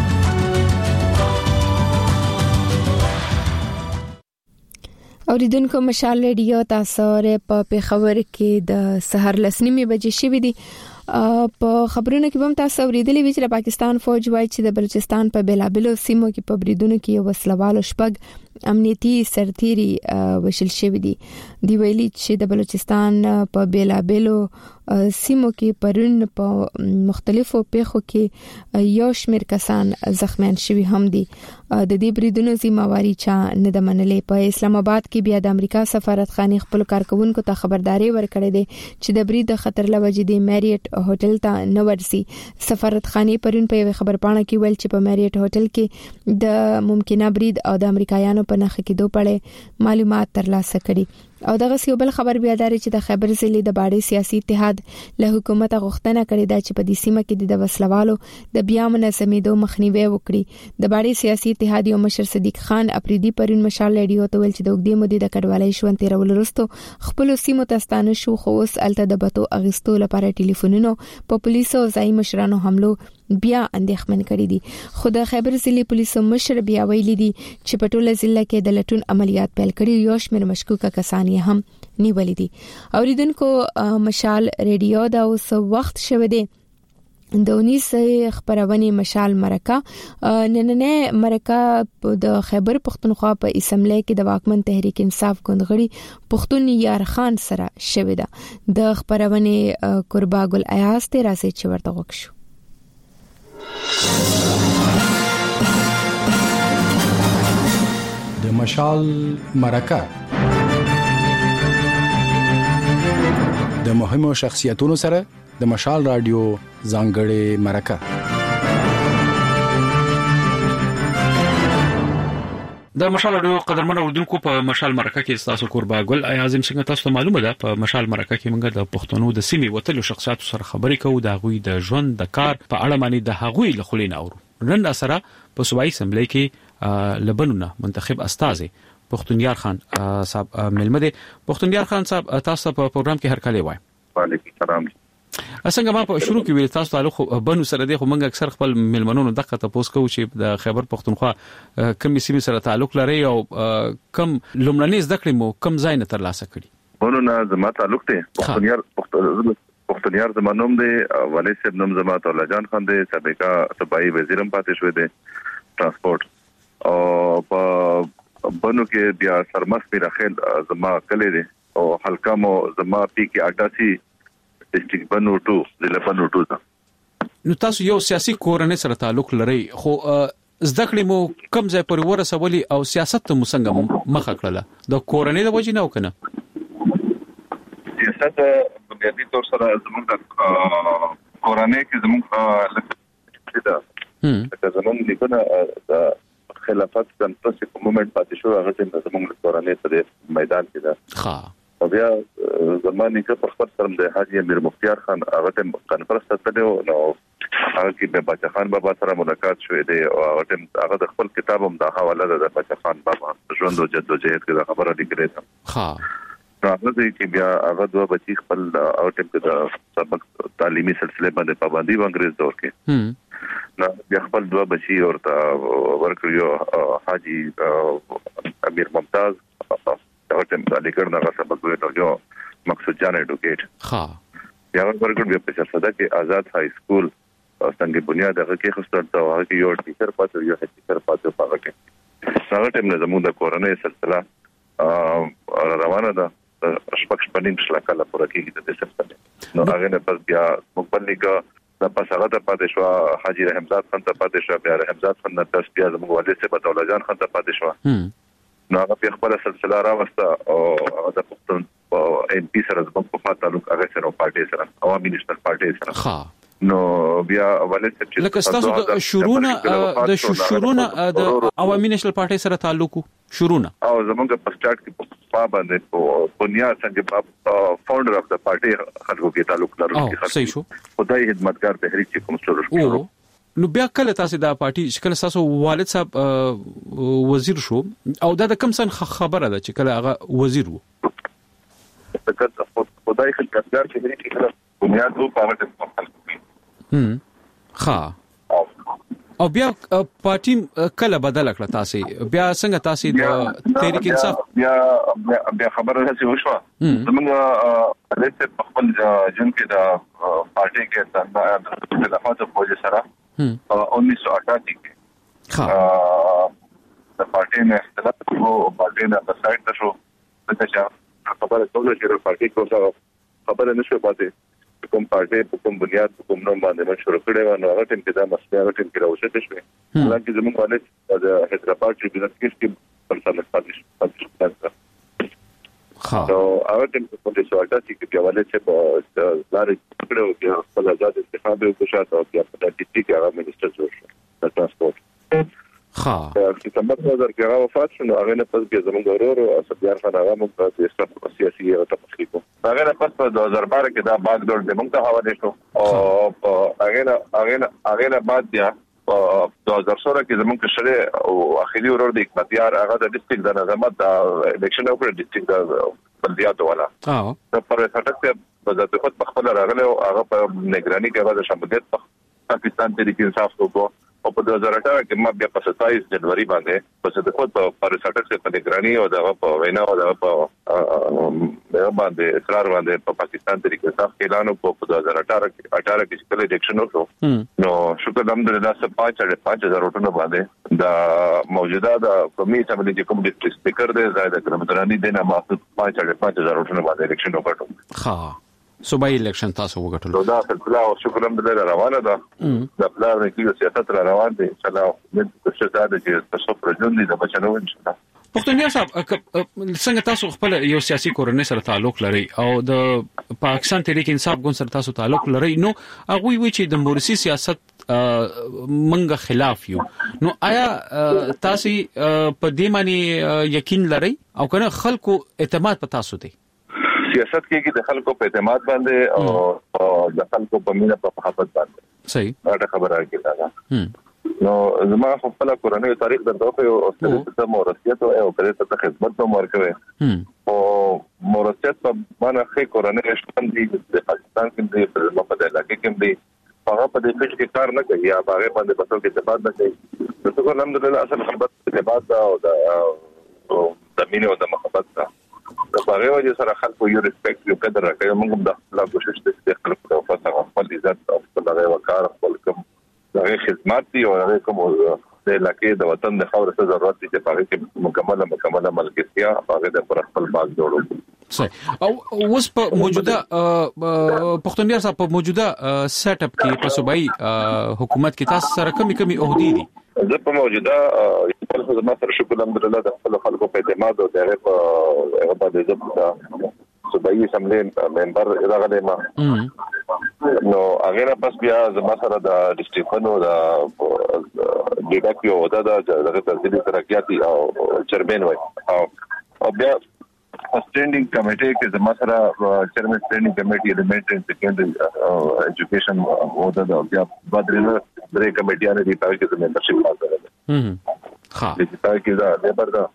Speaker 1: اوریدونکو مشال ریډیو تاسو په پیښور کې د سحر لسنیمه بجې شوې دي. په خبرونو کې هم تاسو اوریدلې وی چې پاکستان فوج وایي چې د بلوچستان په بیلابلو سیمو کې په بریدونو کې وسلوالو شپږ امنیتي سرتيري وشل شوې دي. دی ویلي چې د بلوچستان په بیلابلو سیمو کې پرون په مختلفو پیښو کې یو شمېر کسان زخمیان شوي هم دي. د دې بریدونو ذمہواری چا نه د منلې. په اسلام آباد کې بیا د امریکا سفارتخانه خپل کارکونکو ته خبرداري ورکړې ده چې د برید خطر لوجې د میریټ هوټل ته نه ورسي. سفارتخانه پرون په خبرپاڼه کې ویل چې په میریټ هوټل کې د ممکنه برید او د امریکایانو په نخښه کې دوه پړې معلومات ترلاسه کړي. او دغه یو بل خبر بیا داري چې د خیبر ضلع د باډي سیاسي اتحاد له حکومت غوښتنه کړې ده چې په دې سیمه کې د وسلوالو د بیا منظمېدو مخنیوي وکړي. د باډي سیاسي اتحاد یو مشر صدیق خان اپریدي پرون مشال ریډیو ته ویل چې د وګړي مودې د کډوالۍ ژوند تیرول وروسته خپل سیمو ته ستانه شو، خو اوس الته د بتو اغستو لپاره ټلیفونونو په پولیسو او ځای مشرانو حملو بیا اندېښمن کړی دي. خو د خیبر ضلع پولیسو مشر بیا ویلي دي چې په ټوله ضلع کې د لټون عملیات پیل کړي، یو شمېر مشکوکه کسان یې هم نیولې دي. اوریدونکو مشال ریډیو دا اوس وخت شوه دی د 19 خبرونه مشال مرکه. نننه مرکه د خیبر پختونخوا په اسمبلی کې د واکمن تحریک انصاف ګوندغړي پختون یار خان سره شوه ده. د خبرونه قربا ګل ایاز ته راځي چې ورته وکړو.
Speaker 3: د مشال مرکه د مهمو شخصیتونو سره د مشال رادیو ځانګړې مرکه.
Speaker 8: د مشال رادیو قدرمن اوردونکو په مشال مرکه کې تاسو قربا ګل اعظم څنګه تاسو معلومه ده په مشال مرکه کې موږ د پښتنو د سیمې وتلو شخصیت سره خبرې کوو، د غوي د ژوند د کار په اړه باندې د غوي له خلینو اورو. نن سره په صوبایي اسمبلی کې لبنونه منتخب استاذ پختونیار خان صاحب ملمده. پختونیار خان صاحب تاسو په پروګرام کې هر کله وای.
Speaker 5: وعلیکم السلام.
Speaker 8: څنګه ما په شروع کې ویل تاسو تعلق بنو سره دی، خو موږ اکثر خپل ملمنونو دغه تاسو کوو چې د خیبر پختونخوا کوم سیمه سره تعلق لري او کم لومړنۍ ذکر مو کم ځای نه ترلاسه کړي.
Speaker 5: بنو نه زما تعلق دی پختونیار زمانوم دی، والد صاحب نوم زما تولا جان خان دی، سابقہ صوبایي وزیرم پاتې شوی دی ترانسپورت. او په بنو کې بیا سرمس میرا خیل زما کلی دی او حلقه مو زما پی کې 88 ډیسټریکټ بنو 2 ضلع بنو 2 ده.
Speaker 8: نو تاسو یو سیاسي کورنۍ سره تعلق لري، خو زده کړې مو کم ځای پر ورسولي او سیاست ته مو څنګه مخه کړله؟ د کورنۍ د وجې نه وکنه؟
Speaker 5: سیاست بنیادی طور سره زموږ د کورنۍ کې زموږ د زموږ لیکنه د خلافت کانفرنس په مومنت پاتې شو، هغه ټیم زموږ کورنۍ په میدان کې ده. ها او بیا زمانه کې په خپل سره د حاجی امیر مختیار خان هغه ټیم کانفرنس ته تلو نو هغه کې د بچا خان بابا سره ملاقات شوې ده او هغه ټیم هغه د خپل کتاب هم د حواله ده د بچا خان بابا ژوند او جدوجہد کې خبره لیکلې ده. ها راځي چې بیا هغه دوه بچي خپل او ټیم کې د سبق تعلیمي سلسله باندې پابندي و انګريز دور کې نو بیا خپل دوه بچي ورته ورکړو حاجی امیر ممتاز او ټیم د لیکر نه سبق ورته مقصود جان ایډوکیټ. ها بیا ورکړو بیا په شرطه کې آزاد های سکول څنګه بنیاد هغه کې خستړته هغه کې یو ټیچر پاتې یو ټیچر پاتې هغه کې هغه ټیم نه زموږ د کورنۍ سلسله روانه ده شپږ شپنیم شلکاله پوره کېږي د دې سلسله. نو هغه نه پس بیا مقبل کا د پاسغه ته پاتې شو، حاجی رحمزاد خان ته پاتې شو، بیا رحمزاد خان نه پس بیا زموږ والد صاحب تولا جان خان ته پاتې شو. نو هغه په خپل سلسله راوسته او د پښتون ام پی سره زموږ په تعلق هغه سره پارټي سره عوامي نشنل پارټي سره. ها نو بیا ولې چې
Speaker 8: لکه تاسو د شورونه د عوامي نېشنل پارټي سره تعلق شورونه
Speaker 5: او زمونږ په سٹارټ کې په باندې په بنیاد څنګه فاونډر اف د پارټي خلکو کې تعلق لرونکي
Speaker 8: صحیح شو
Speaker 5: خدای خدمتګار تحریک چې کوم څلور شو
Speaker 8: نو بیا کله تاسو د پارټي شکل تاسو والد صاحب وزیر شو او دا د کوم څن خبره ده چې کله هغه وزیر وو
Speaker 5: خدای خدمتګار تحریک کې بنیاد وو په هغه
Speaker 8: ها او بیا پارټي کله بدل کړه تاسو بیا څنګه تاسو د تحریک انصاف
Speaker 5: بیا خبره راځي وشو زموږ لته په خپل جن کې د پارټي کې د خلافت په سره 1988 کې د پارټي نه اختلاف وو پارټي نه په سایت شو چې خبره ټول چې پارټي کو خبره نشو پاتې کوم پارټي په کوم بنیاد په کوم نوم باندې مشوره کړې و نو هغه ټیم کې دا مسله هغه ټیم کې راوښته شوې حالانکه زموږ والد د حیدرآباد ټریبیونل کې پر سر پاتې نو هغه ټیم په دې سوالات کې په والد چې په لارې کړو چې خپل آزاد انتخاب وکړي او بیا په دې کې هغه منیسټر جوړ شو د ترانسپورت چې څنګه 2000 کې هغه وفات شو هغه نه پس کې زموږ ورور او اسدیار خان هغه موږ د سیاسي او تفصیل کو هغه نه پس په 2012 کې دا باغ دور د موږ ته حواله شو او هغه نه بعد بیا په 2016 کې زموږ کشره او اخیری ورور د اقتدار هغه د ډیسټریکټ د نظامت د الیکشن او ډیسټریکټ د بلدیاتو والا پر سټک په ذات خود په خپل راغله او هغه په نگرانی کې هغه د شمولیت پاکستان تحریک انصاف کو او په 2018 کې ما بیا په 27 جنوري باندې په څه د خود په سټک څخه په نگرانی او د په وینا او د په باندې اصرار باندې په پاکستان تحریک انصاف کې اعلان وکړ په 2018 کې چې الیکشن وکړو نو شکر الحمدلله 5000 وټونه باندې د موجوده د قومي اسمبلی چې کوم ډیسټریکټ سپیکر دی زائد اکرم درانی دینه محدود 5000 وټونه باندې الیکشن وکړو
Speaker 8: صوبایي الیکشن تاسو وګټل
Speaker 5: دا سلسله او شکر الحمدلله روانه ده د پلان کې سیاست روان دي ان شاء الله د څه ده چې تاسو پرځون دي د بچنو ان شاء الله
Speaker 8: پښتونیا صاحب څنګه تاسو خپل یو سیاسي کورنۍ سره تعلق لري او د پاکستان تحریک انصاف ګوند سره تاسو تعلق لري نو هغه وی چې د مورثي سیاست منګه خلاف یو نو آیا تاسو په دې معنی یقین لري او کنه خلکو اعتماد په تاسو دی
Speaker 5: سیاست کې د خلکو په اعتماد باندې او د خلکو په مینه په محبت باندې
Speaker 8: صحیح
Speaker 5: دا خبره کې دا نو زما خپل کورنۍ تاریخ درته او ستاسو مورثیت او کړه ته خدمت نو ورکوي او مورثیت په معنا کې کورنۍ شتون دي د پاکستان کې د په علاقې کې دي هغه په دې کې کار نه کوي یا هغه باندې په څو کې اعتماد نه کوي نو الحمدلله اصل خدمت اعتماد او د مینه او د محبت دا په هغه وجه سره خلکو یو ریسپیکټ یو قدر راکوي موږ د خپل کوشش د خلکو په فاصله خپل عزت او خپل هغه وقار خپل کوم هغه خدمات دي او هغه کوم د علاقې د وطن د خاور څخه ضرورت دي چې هغه کې مکمله ملکیتیا هغه د پر خپل باغ جوړو
Speaker 8: صحیح او اوس په موجوده پښتونیا صاحب په موجوده سیټ اپ کې په صوبایي حکومت کې تاسو سره کمی عہدې دي
Speaker 5: زه په موجوده خپل خدمات سره شکر الحمدلله د خپل خلکو په اعتماد او د هغه په د صوبایي اسمبلی ممبر راغلی ما نو هغه پس بیا زما سره د ډیسټریکټونو د ډیټا کې او د تحصیلي ترقیاتي او چیرمن وای او بیا سټینډینګ کمیټه کې زما سره چیرمن سټینډینګ کمیټه ایلیمنټری اینڈ سیکنډری ایجوکیشن او د بیا بدرنه درې کمیټیانه دي په کې ممبرشپ حاصل کړل
Speaker 8: ها
Speaker 5: د دې کې دا لیبر دا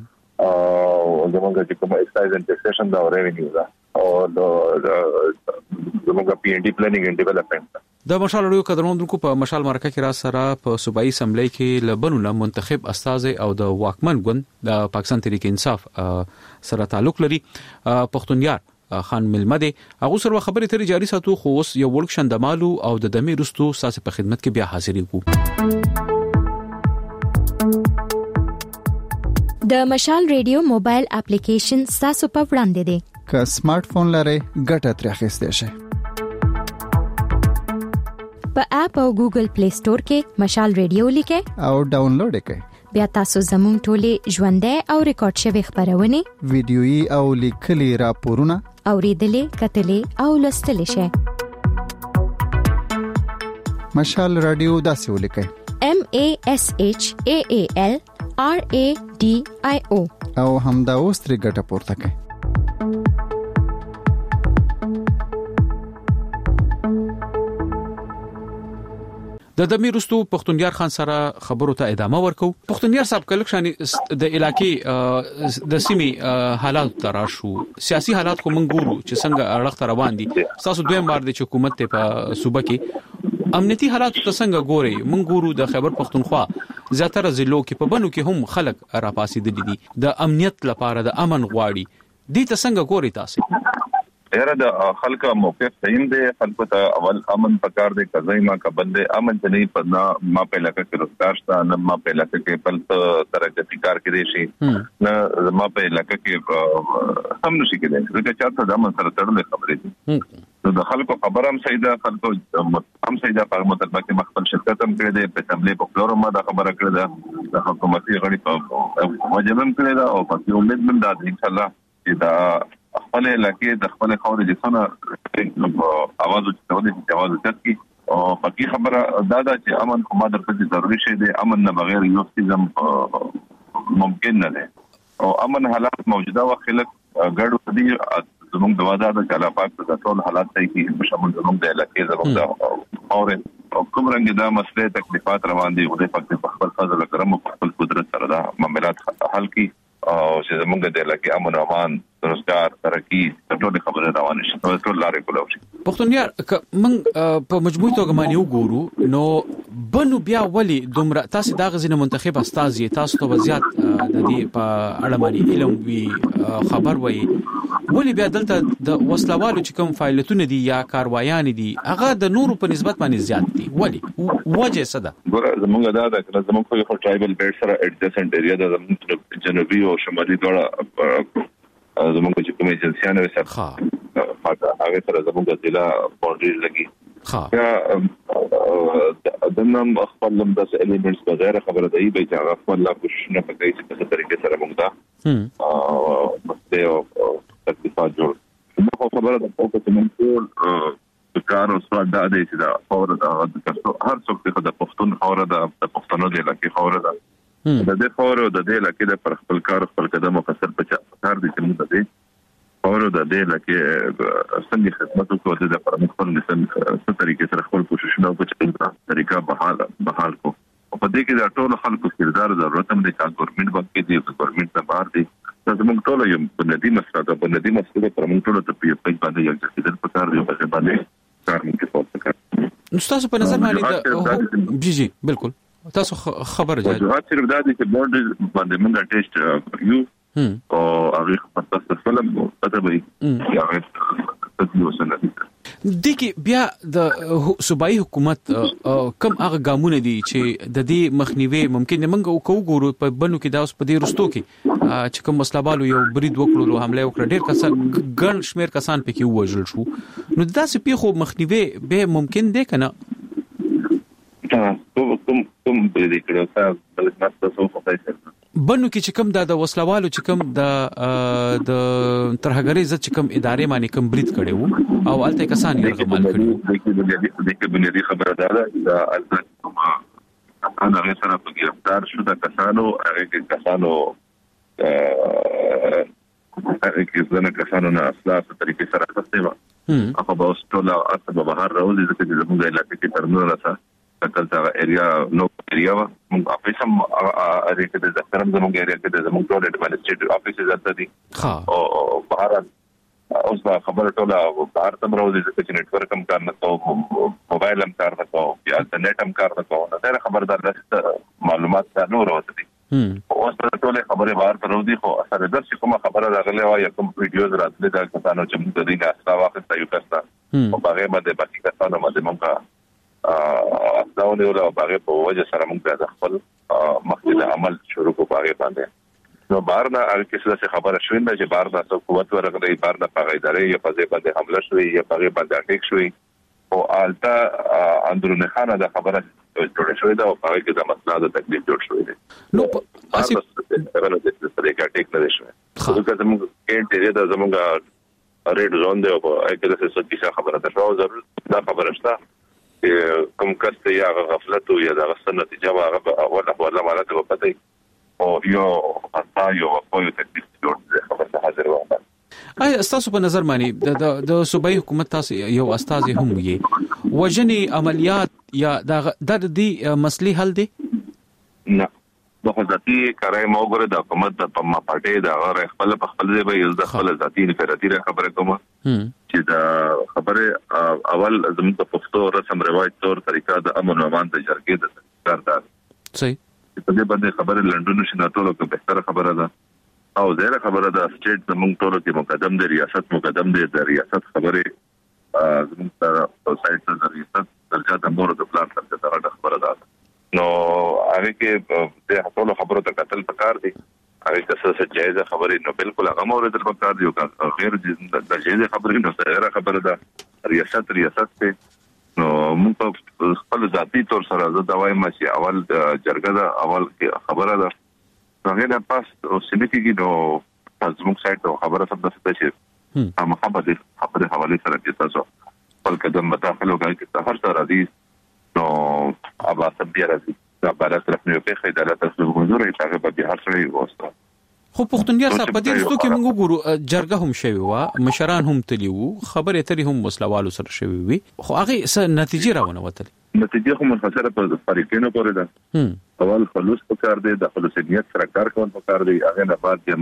Speaker 5: او زمونږ چې کوم ایکسایز اینڈ ټیکسیشن دا او ریوینیو دا او زمونږ پی ان ډی پلانینګ اینڈ ډیولپمنٹ
Speaker 8: د مشال اړیو قدرمنونکو په مشال مرکه کې را سره په صوبایي اسمبلی کې لبنونه منتخب استاد او د واکمن ګوند د پاکستان تحریک انصاف سره تعلق لري پښتونیار خان ملمده هغه سره خبرې ترې جاری ساتو خو اوس یو ورک شندمالو او د دمه رستو ساسه په خدمت کې بیا حاضرې وو
Speaker 13: د مشال ریډیو موبایل اپلیکیشن تاسو په وړاندې دی
Speaker 12: که سمارټ فون لرئ ګټه ترې اخیستئ شئ
Speaker 13: په اپ او ګوګل پلی سٹور کې مشال ریډیو لیکه
Speaker 12: او ډاونلوډ کړئ
Speaker 13: بیا تاسو زموږ ټولې ژوندۍ او ریکارډ شوی خبرونه
Speaker 12: ویډیويي او لیکلي راپورونه
Speaker 13: اوریدلې کتلې او لوستلې شئ
Speaker 12: مشال رادیو داسې ولیکئ
Speaker 13: MASHAALRADIO
Speaker 12: او همدا اوس ترې ګټه پورته کړئ.
Speaker 8: د دمیرستو پښتونیار خان سره خبرو ته ادامه ورکو. پښتونیار صاحب کلکشاني د علاقې د سیمې حالات تراشو سیاسي حالات کو موږ ګورو چې څنګه اړه روان دي. تاسو دویم بار د حکومت ته په صوبه کې امنیتي حالات ته څنګه ګوري؟ موږ ګورو د خیبر پښتونخوا زیاتره ضلعو کې په بنو کې هم خلک راپاسېدلي دي د امنیت لپاره د امن غواړي. دې ته څنګه ګوري تاسو؟
Speaker 5: یاره د خلکو موقف صحیح دی. خلکو ته اول امن پکار دی. کزای ما کا بندے امن نه پدنا ما په لکه کې روزګار شته نه ما په لکه کې بل ترقی کار کړي شي نه ما په لکه کې هم نشي کېدای. ځکه چې تاسو د امن سره تړلې خبرې دي. نو د خلکو خبره هم صحیح ده. خلکو هم صحیح ده. په مطلب کې مخبل شرکت هم کړی دی. په تملې په فلور ما دا خبره کړې ده. د حکومتي غړي په وجبم کړی ده او په امید من ده ان شاء الله چې دا خپل لکه د خپل خوري د سنه اواز او تولید د اواز ترکی او پکې خبره دا چې امن کومه درته ضروري شي دی. امن نه بغیر یو سیستم ممکن نه دی او امن حالات موجوده او خلک ګډو دي. زموږ د وادار د کلافات د ټول حالات ته کې شامل زموږ د علاقې زموږ او کوم رنګ دا مسله تکلیفات روان دي. او د خپل فضل کرم او خپل قدرت سره دا معاملات حل کی او چې زموږ د علاقې امن او امان روزګار ترقی ټول خبره روانه شي. ټول لارې کولای شي.
Speaker 8: پښتونیار موږ په مجموعي توګه باندې وګورو نو بنو بیا ولی دومره تاسو دا غزنه منتخب استاد تاسو ته وضعیت د دې په اړه باندې علم وی خبر وای ولی بیا دلته د وسلوالو چې کوم فعالیتونه دي یا کاروایان دي هغه د نورو په نسبت باندې زیات دي. ولی وجه څه ده؟
Speaker 5: زموږ دا د زموږ په ټرایبل بیلټ سره اډجسنټ ایریا د جنوبي او شمالي دواړه زموږ چې کومې ایجنسیانه وسه هغه سره زموږ د ضلع باونډري لګي. یا دنم خپل لمدس الیمنټس بغیر خبره دی به چې هغه خپل لا کوشش نه کوي چې په طریقې سره موږ دا مسته او تکلیفات جوړ نو خبره ده په چې موږ ټول کار او سوال دا دی چې دا فور دا هر څوک د پښتون فور دا د پښتنو د علاقې فور دا د دې فور د دې علاقې د پر خپل کار خپل قدم او کسر په کار دي چې موږ دې فور د دې علاقې څنګه خدمت وکړو د پرمختګ نسن څه طریقې سره خپل کوششونه وکړو چې طریقه بحال کو او په دې کې د ټول خلکو کردار ضرورت هم دي چې ګورنمنت باندې دي ګورنمنت ته بار دي زموږ ټول یو بنیادی مسله ده. بنیادی مسله پر موږ ټول ته په باندې یو څه د پکار دی په باندې کار موږ کوو.
Speaker 8: نو تاسو په نظر باندې جی بالکل تاسو خبره جاي
Speaker 5: صرف دا دي چې بورډ باندې موږ ټیسټ یو او هغه په تاسو فلم پته وي هغه تاسو سره
Speaker 8: دغه بیا د صوبایي حکومت کم هغه ګامونه دي چې د دې مخنیوي ممکن موږ وګورو په بنو کې دا اوس په دې رستو کې چې کوم مسلبالو یو برید وکړو حمله وکړه ډېر کسان ګڼ شمیر کسان پکې وژل شو. نو دا څه پیښو مخنیوي به ممکن دی کنه؟
Speaker 5: کوم برید کړو تاسو تاسو په تاسو
Speaker 8: بنو کې چې کوم د وسلوالو چې کوم د ترهګری عزت چې کوم ادارې باندې کوم برید کړي وو او الته کسان یې غمل کړي وو.
Speaker 5: د بنیادی خبره ده دا الته انا غیر سره په گرفتار شو د کسانو هغه کې ځنه کسانو نه اصلاح په طریقې سره راځي هغه به اوس ټول اصل به بهر راوځي ځکه چې زموږ علاقې کې ترنور راځي کلته ایریا نو ایریا موږ افیسم اړ کې د ځکرم زموږ ایریا کې د زموږ ټول ایڈمنسټریټیو افیسز راځي دي او بهر اوس خبره ټوله بهر تم راوځي چې نتورک هم کار نه کوي موبایل هم کار نه کوي یا انټرنیټ هم کار نه کوي دا خبردار معلومات نه راوځي اوس ټوله خبره بهر راوځي خو اثر درس کومه خبره راغله او کوم ویډیوز راځي دا کسانو چې موږ د دې اساسا واخیسته یو کستا او هغه باندې باقي کسانو باندې موږ داونه ولا باغ په وجه سره موږ د خپل مخکې عمل شروع کو باغ باندې نو بارنا هغه څه خبره شوې ده چې بارنا څو قوت ورغلې بارنا په ادارې یا په ځای باندې حمله شوې یا په باندې اټیک شوې او التا اندرونه خانه د خبره جوړه شوې ده او په کې د مسله د تکلیف جوړ شوې ده
Speaker 8: نو اسی
Speaker 5: څنګه د طریقې اټیک نه شوې خو که زموږ کېنټ دی د زموږ ریډ زون دی او په کې د څه کیسه خبره ده او ضرور دا خبره شته کوم کس یا غفلت یا د غسل نتیجه هغه ولا مالته په پته او یو اتا یو په تکلیف جوړ خبره حاضر وامه.
Speaker 8: آیا تاسو په نظر باندې د صوبایي حکومت تاسو یو استاد هم یې وجنی عملیات یا د دې مسلې حل دي؟
Speaker 5: نه د ذاتي کارای موګره د حکومت په ما پټه دا غره خپل ځای به یو د خپل ذاتي انفرادي خبره کوم چې دا خبره اول زموږ په پښتو رسم رواج تور طریقه د امن او امان د جرګې د کاردار
Speaker 8: صحیح
Speaker 5: په دې باندې خبره لندن شنه ټولو کې بهتره خبره ده او زیره خبره ده سټیټ زموږ ټولو کې مقدم دی ریاست مقدم دی د ریاست خبره زموږ په سایت د ریاست درجه د مور د پلان سره د خبره ده نو هغه کې د ټولو خبرو ته قتل پکار دي هغه څه جایزه خبره نو بالکل هغه مورد پکار دي او غیر د جایزه خبره نو غیر خبره ده ریاست ته نو موږ په خپل ذاتی تور سره زه دا وایم چې اول جرګه دا اول خبره ده هغه د پاس او سیمټي نو زموږ سایت خبره سم ده چې محبت خبره حواله سره کې تاسو خپل قدم مداخله وکړئ چې هر څه راځي نو ابا سبیا راځي دا بل طرف نه په خې د تاسو حضور ته هغه به هر څه واسطه
Speaker 8: خو پښتونیا صاحب په دې ستو کې موږ ګورو جرګه هم شوی و مشران هم تلی وو خبره اترې هم مسلوالو سره شوی وي خو هغه څه نتیجه راونه وتل
Speaker 5: نتیجه هم منحصره په فریقینو پورې ده اول خلوص پکار دی د خلوصیت سره کار کول پکار دی هغه نه بعد د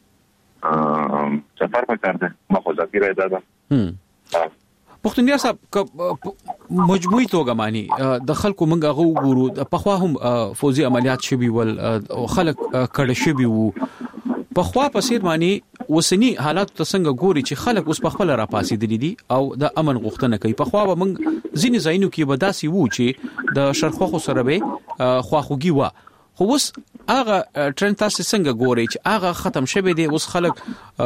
Speaker 5: مخکې سفر پکار دی مخوځه پیره ده
Speaker 8: پښتونیا صاحب مجموعي توګه معنی د خلکو منګه غو ګورو په خوا هم فوزي عملیات شوی ول خلک کړه شوی وو په خوا په سیر معنی وسنی حالات ته څنګه ګوري چې خلک اوس په خپل را پاسې دي او د امن غوښتنه کوي په خوا به منګ ځینې ځایونو کې به داسي وو چې د شرخوخو سره به خواخوږي و خو اوس هغه ټرند تاسو څنګه ګورئ چې هغه ختم شوه دی اوس خلک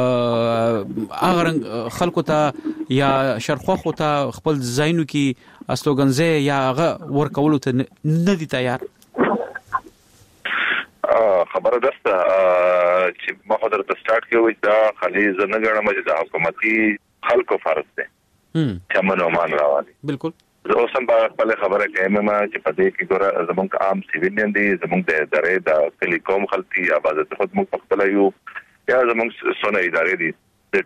Speaker 8: هغه رنګ خلکو ته یا شرخوخو ته خپل ځایونو کې اسلوګنځه یا هغه ورکول ته نه دي تیار
Speaker 5: خبره ده چې ما حضرت سٹارټ کوي دا خالي زنه غړم چې د حکومتي خلکو فرض ده چې امن او امان راوړي
Speaker 8: بالکل
Speaker 5: زه اوسم په خپل خبره کوم چې په دې کې ګوره زمونږ عام سیویلین دي زمونږ د ادارې د ټلیکوم خلتي آواز ته خود موږ خپل یو یا زمونږ سونه ادارې دي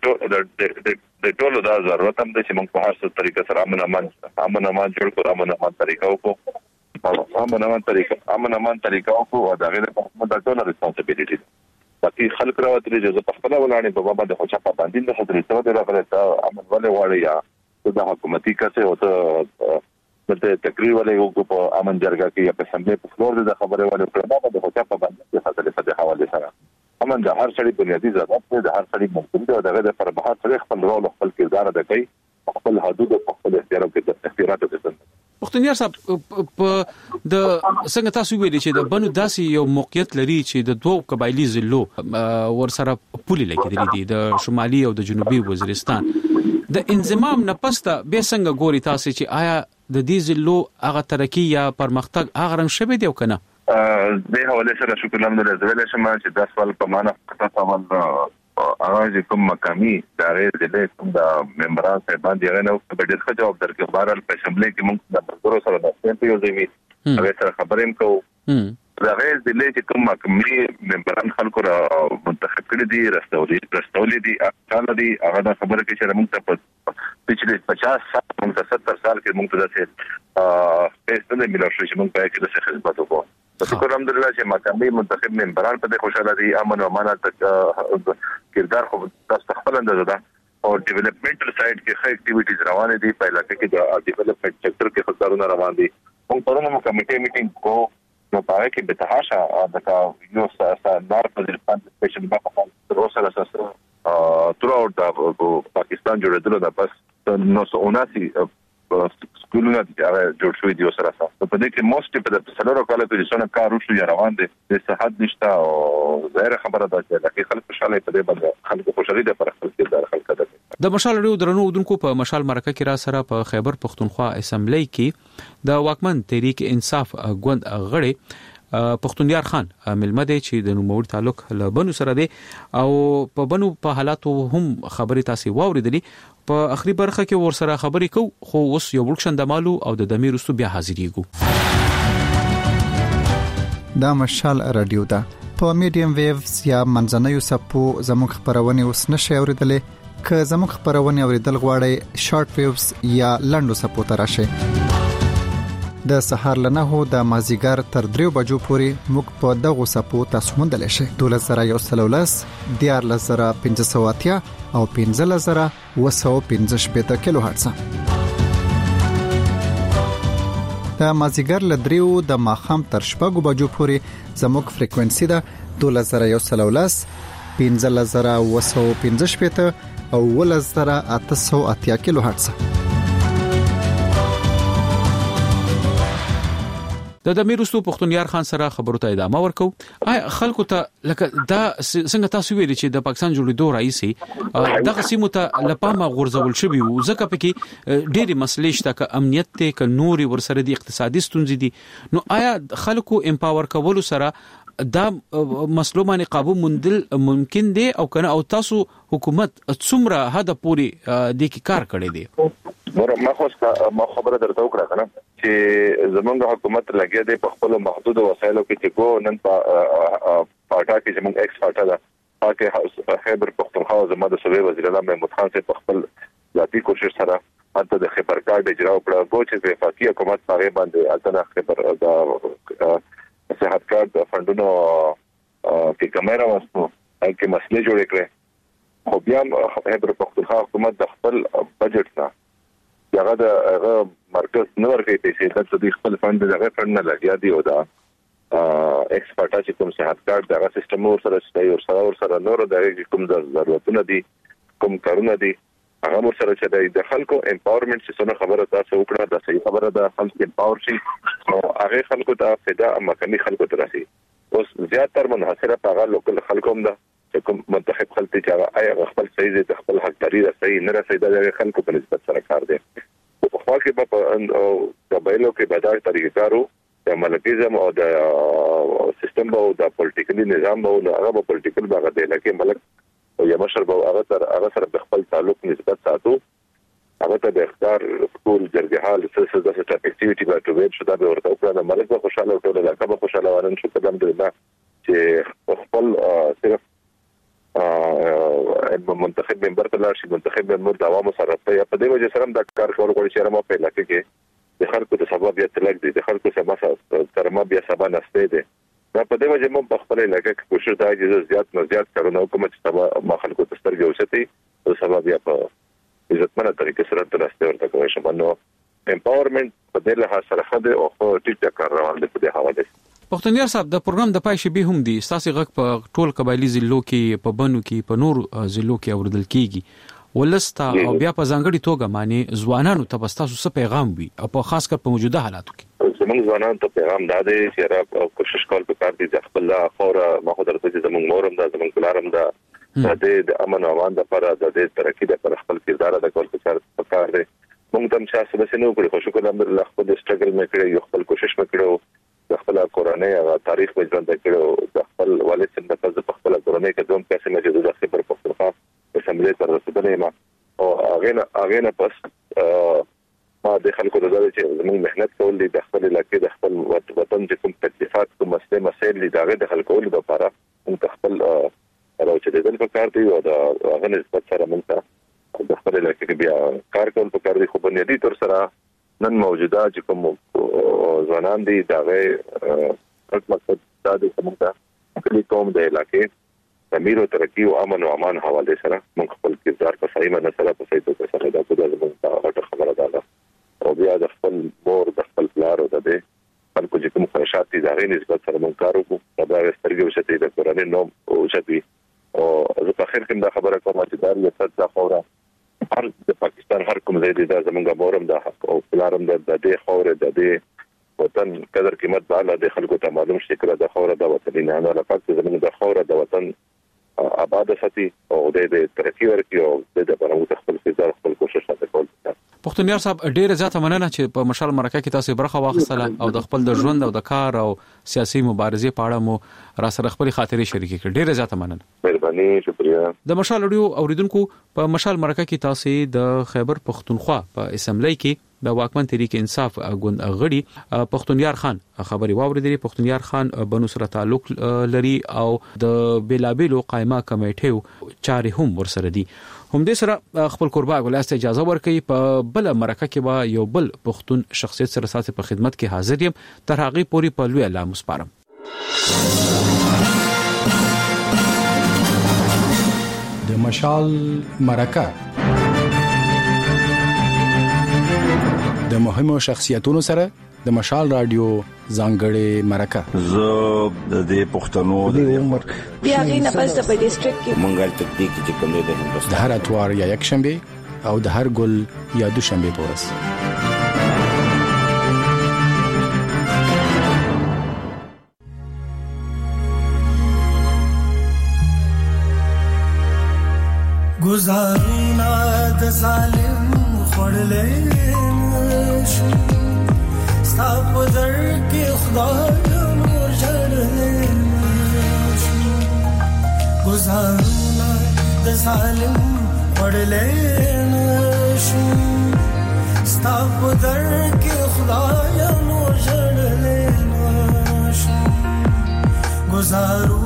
Speaker 5: د ټولو دا ضرورت هم ده چې موږ په هر څه طریقه سره امن امان جوړ کړو امن امان طریقه وکړو امن امان طریقه او دا غیر په د ټولو ریسپانسیبিলিټي باقي خلک راوتلي چې په خپل ولانه په بابا د خوشا په باندې د حضرت ته راغله امن ولې واړی یا د حکومتي کسه او ته تقریر ولې یو په امن جرګه کې یا په سمبلی په فلور د خبره ولې په د خوشا په باندې د خاطر په حواله سره امن د هر شړي بنیادی ضرورت دی د هر شړي ممکن دی او دغه د فربحات سره خپل رول خپل کردار ادا کوي خپل حدود او خپل اختیارات کې
Speaker 8: پښتونیا صاحب په د څنګه تاسو ویلي چې د بنو داسي یو موقعیت لري چې د دوه قبایلی ضلعو ورسره پولي لګیدلې دي د شمالي او د جنوبي وزیرستان د انضمام نه پسته به څنګه ګوري تاسو چې آیا د دې ضلعو هغه ترقی یا پرمختګ هغه رنګ شوه دی او کنه
Speaker 5: د حواله سره شکر الحمدلله زویل شم چې د سوال په معنا تاسو اواز کوم مقامي دغه د کوم د ممبران صاحبان دی غنو په ډېر ښه جواب درکې بهرال په اسمبلی کې موږ د مزدورو سره د سیمپل یو ځای هغه سره خبرې کوو دغه د لې چې کوم مقامي ممبران خلکو را منتخب کړي دي رستولې دي کله دي هغه د خبره کې چې موږ ته په پچھلے 50 سال موږ ته 70 سال کې موږ ته څه پیسې ملي شو چې موږ په کې د خدمت وکړو شکر الحمدلله چې مقامي منتخب ممبران په خوشاله دي امن او امان ته کردار خو تاسو خپل اندازه ده او ډیولپمنټل سایډ کې ښه اکټیویټیز روانې دي په علاقې کې د ډیولپمنٹ سېکټر کې خبرونه روان دي موږ پرونه کمیټې میټینګ کو نو پاره کې به تحاشا د یو سره په ځپان سپیشل باندې تر اوسه اساس تر او پاکستان جوړېدل د پس 979 سکولونه جوړ شوی دی سره په دې کې موست په د سلورو کاله په ځونه کار وشو یا روان دي د صحت نشته او ظاهر خبره ده چې خلک خوشاله په دې باندې خلک خوشالي ده پر خپل کردار خلک ده
Speaker 8: د مشال ریو درنو ودونکو په مشال مرکه کې را سره په خیبر پختونخوا اسمبلی کې د واکمن تحریک انصاف غوند غړي پښتونیار خان ملمه دی چې د نوموړي تعلق له بنو سره دی او په بنو په حالاتو هم خبرې تاسو واوریدلې. په اخري برخه کې ورسره خبرې کو خو اوس یو ورکشن د مالو او د دمیر رستو بیا حاضرېږو.
Speaker 12: دا مشال رادیو ده په میډیم ویوز یا منځنوي سپو زموږ خبرونه اوس نشي اوریدلې. که زموږ خبرونه اوریدل غواړئ شارټ ویوز یا لنډو سپو ته راشئ. د سهار لنهو د مازیګر تر 3 بجو پورې موږ په دغه سپو تاسو موندل شئ. 12113 14580 او 15215 کیلو هرتز. د مازیګر له 3 د ماخام تر 6 بجو پورې زموږ فریکوئنسي ده 12113 15215 او 11880 کیلو هرتز.
Speaker 8: د دمیر رستو پښتونیار خان سره خبرو ته ادامه ورکو. خلکو ته لکه دا څنګه تاسو ویلي چې د پاکستان جوړېدو رئیسي دغه سیمو ته لپامه غورځول شوی وو ځکه پکې ډېری مسلې شته ک امنیت ته ک نوري ورسره د اقتصادي ستونزې دي. نو آیا خلکو امپاور کول سره دا مسلو باندې قابو مندل ممکن دی او کنه او تاسو حکومت څومره هدا پوری د کی کار کړی دی؟
Speaker 5: ما خبره درته وکړه کنه چې زمونږ حکومت لګیا دی په خپل محدود وسایلو کې چې کو نن پاټا کې زمونږ ایکس پاټا دا پاکه خیبر پختونخوا زموږ د صوبې وزیر اعظم محمود خان سے په خپل ذاتی کوشش سره حتی د خبر کارت اجرا وکړه چې د وفاقي حکومت هغه باندې اتنه خبر دا صحت کارت فندونو کې کیمرا واسطو کې مسلې جوړې کړې. خو بیا خبر پختونخوا حکومت د خپل بجټ نه هغه د مرکز نور کې پیسې د خپل فند دغه فند نه لګیا دی او دا ایکسپرټا چې کوم صحت کارت دغه سیستم سره ستای او سره نور دغه کوم ضرورتونه دي کوم کارونه دي هغه مر سره چې د خلکو امپاورمنت څه خبره تاسو وکړه دا صحیح خبره ده. خلک امپاور شي او هغه خلکو ته فایده مکني خلکو ته راسي. اوس زیاتره منحصره په هغه لوکل خلکو هم ده چې کوم منتخب خلک چې هغه خپل صحیح دي خپل حق طریقه صحیح نه رسي د خلکو په نسبت سره کار دي. په خپل کې په قبایلو کې بدل طریقارو د ملکیزم او د سیستم او د پولیټیکل نظام او هغه پولیټیکل باغ دی لکه ملک او یا مشر به هغه سره خپل تعلق نسبت ساتو هغه ته د اختیار ټول جرګه حال سلسله د اکټیویټي به توګه شو دا به ورته وکړه. ملک به خوشاله او ټول علاقه به خوشاله ورن شو قدم دی چې خپل صرف منتخب ممبر ته لاشي منتخب ممبر د عوامو سره په دې وجه سره د کار کول غوړي چې ما په لکه کې د خلکو د سبب یا تلګ دي د خلکو سره ما بیا سبا نسته دي. دا په دې وجه مو په خپل لکه کې کوشش دا چې زیات کارونه کوم چې سبا ما خلکو ته سترګې وشتي او سبب یا په عزتمنه طریقې سره ترسته ورته کوي. شمنو امپاورمنت په دې له سره خده او ټیټ کار روان دي په دې حواله.
Speaker 8: پښتونیار صاحب د پروګرام د پای شبي هم دي تاسو غږ په ټول قبایلی ضلعو کې په بنو کې په نور ضلعو کې اوردل کیږي ولستا او بیا په ځانګړي توګه معنی ځوانانو ته تاسو څه پیغام وي او په خاص کر په موجوده حالاتو کې؟
Speaker 5: زموږ ځوانانو ته پیغام دا دی چې را کوشش کول پکار دي چې خپل خورا ما خو درته چې زموږ مورم دا زموږ پلارم دا د امن او امان لپاره د ترقی لپاره خپل کردار ادا کول پکار دي. موږ تم شاسو بسنه وکړو خو شکر الحمدلله خپل سټرګل مې کړی یو خپل کوشش مې کړو د خپل کورنۍ تاریخ مې ژوند کړو د خپل والد څخه د خپل کورنۍ کې دوم پیسې مې د خبر پښتونخوا اسمبلی تر رسیدلې ما او هغه نه پس ما د خلکو د ځای چې موږ مهنت کول دي د خپل علاقې د خپل وطن د کوم تکلیفات کوم مسایل دي دغه د خلکو لپاره موږ خپل راوچې د دې په کار دی او د هغه نسبت سره موږ د خپل علاقې کې بیا کار کول په کار دي. خو بنیادی تور سره نن موجوده چې کوم ځوانان دي دغه مقصد دا د کومه کلی قوم د علاقې امیر او ترقی او امن او امان حواله سره موږ خپل کردار په صحیح معنی سره په صحیح توګه سره دا کومه خبره ده او بیا د خپل مور د خپل پلار او د خلکو چې کوم خواهشات دي دغه نسبت سره موږ کار وکړو دا سترګې وشتي د قرآن نوم او شتي او زه په خیر کې دا خبره کوم چې دا یو څه د خوره هر د پاکستان هر کوم ځای دی دا زمونږ مورم د حق او پلارم د دې خوره د دې وطن قدر قیمت بالا د خلکو ته معلوم شي کړه د خوره د وطن نه نه لپاره زمونږ د خوره د وطن آباد ساتي او د ترقی ورکړي او د برابر خپل کردار خپل کوشش سره کول.
Speaker 8: پښتونیار صاحب ډیره زیاته مننه چې په مشال مرکه کې تاسو برخه واخیستله او د خپل د ژوند او د کار او سیاسي مبارزې په اړه مو را سره خپل خاطرې شریکې کړې. ډیره زیاته مننه.
Speaker 5: مهرباني، شکریہ.
Speaker 8: د مشال اډیو اوریدونکو په مشال مرکه کې تاسو د خیبر پښتونخوا په اسمبلی کې د واکمن تحریک انصاف غوند غړي پښتونیار خان خبري واوریدلې. پښتونیار خان بنو سره تعلق لري او د بیلابیلو قائمه کمیټو چارې هم ورسره دي. هم دې سره خپل قربا ولایت اجازه ورکړي په بل مرکه کې با یو بل پښتون شخصیت سره ساتي په خدمت کې حاضر یم. تر هغه پوري په لوی الله مسپارم.
Speaker 3: د مشال مرکه د مهمو شخصیتونو سره د مشال رادیو ځانګړې مرکه.
Speaker 6: زه د پښتنو د عمر
Speaker 7: بیا غینه پس د ډیسټریکټ کې
Speaker 6: منګل تکتیک چې کوم د هندوستان
Speaker 3: د هر اتوار یا یک شنبه او د هر ګل یا دوشنبه پورس.
Speaker 23: گزارونه د ظالم خړلې شو ستاپ در کې خدای نور جړلې شو. گزارونه د ظالم خړلې شو ستاپ در کې خدای نور جړلې شو. گزارو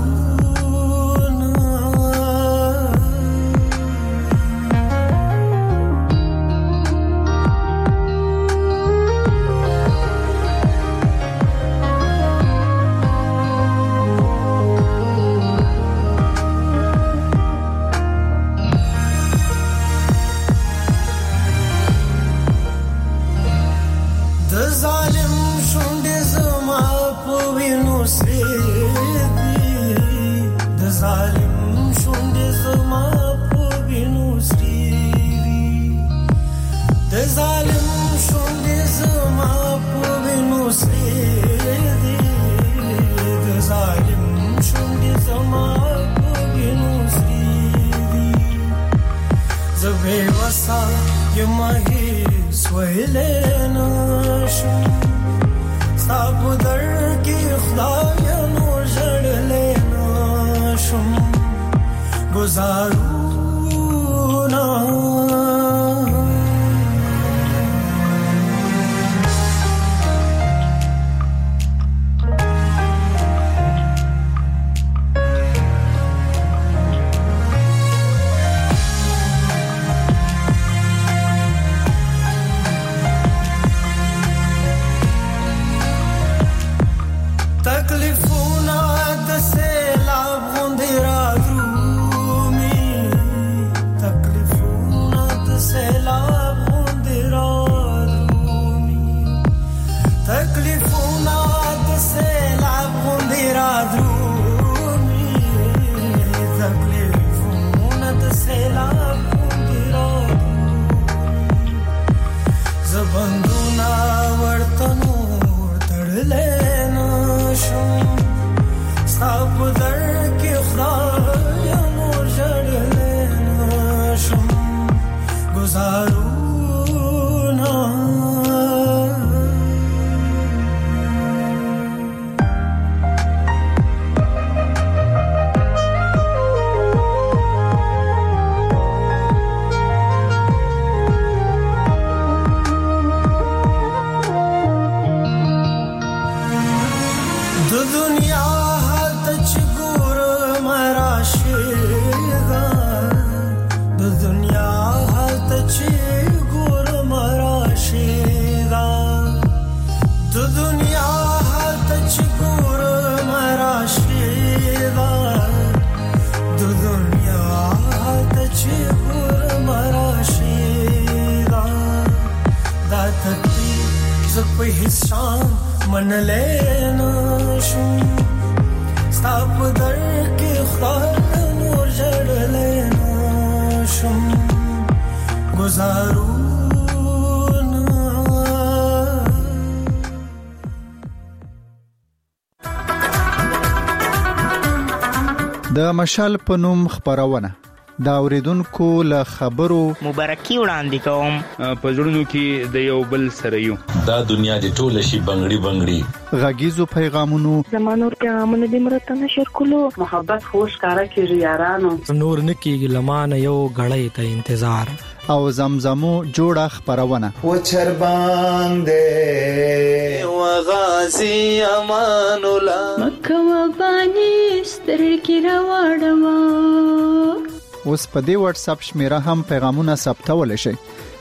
Speaker 12: د مشال په نوم خبرونه دا اوریدونکو له خبرو
Speaker 2: مبارکي وړاندې کوم.
Speaker 4: په ژوندو کې د یو بل سره یو دا دنیا د ټوله شي بنگړي
Speaker 12: غږیزو پیغامونو
Speaker 7: زمانور پیغامونه د مرته نشر کولو محبت خوش کارا کیږي یارانو
Speaker 10: نور نکیږي لمانه یو غړې ته انتظار
Speaker 12: او زمزمو جوړه خبرونه
Speaker 23: و چربان دې و غازی امان الله
Speaker 24: مکه و بانی سترګې راوړم.
Speaker 12: اوس په دې واتس اپ شمیره هم پیغامونه ثبتول شي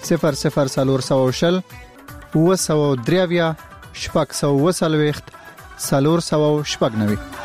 Speaker 12: 00400 و 3 شپږ 490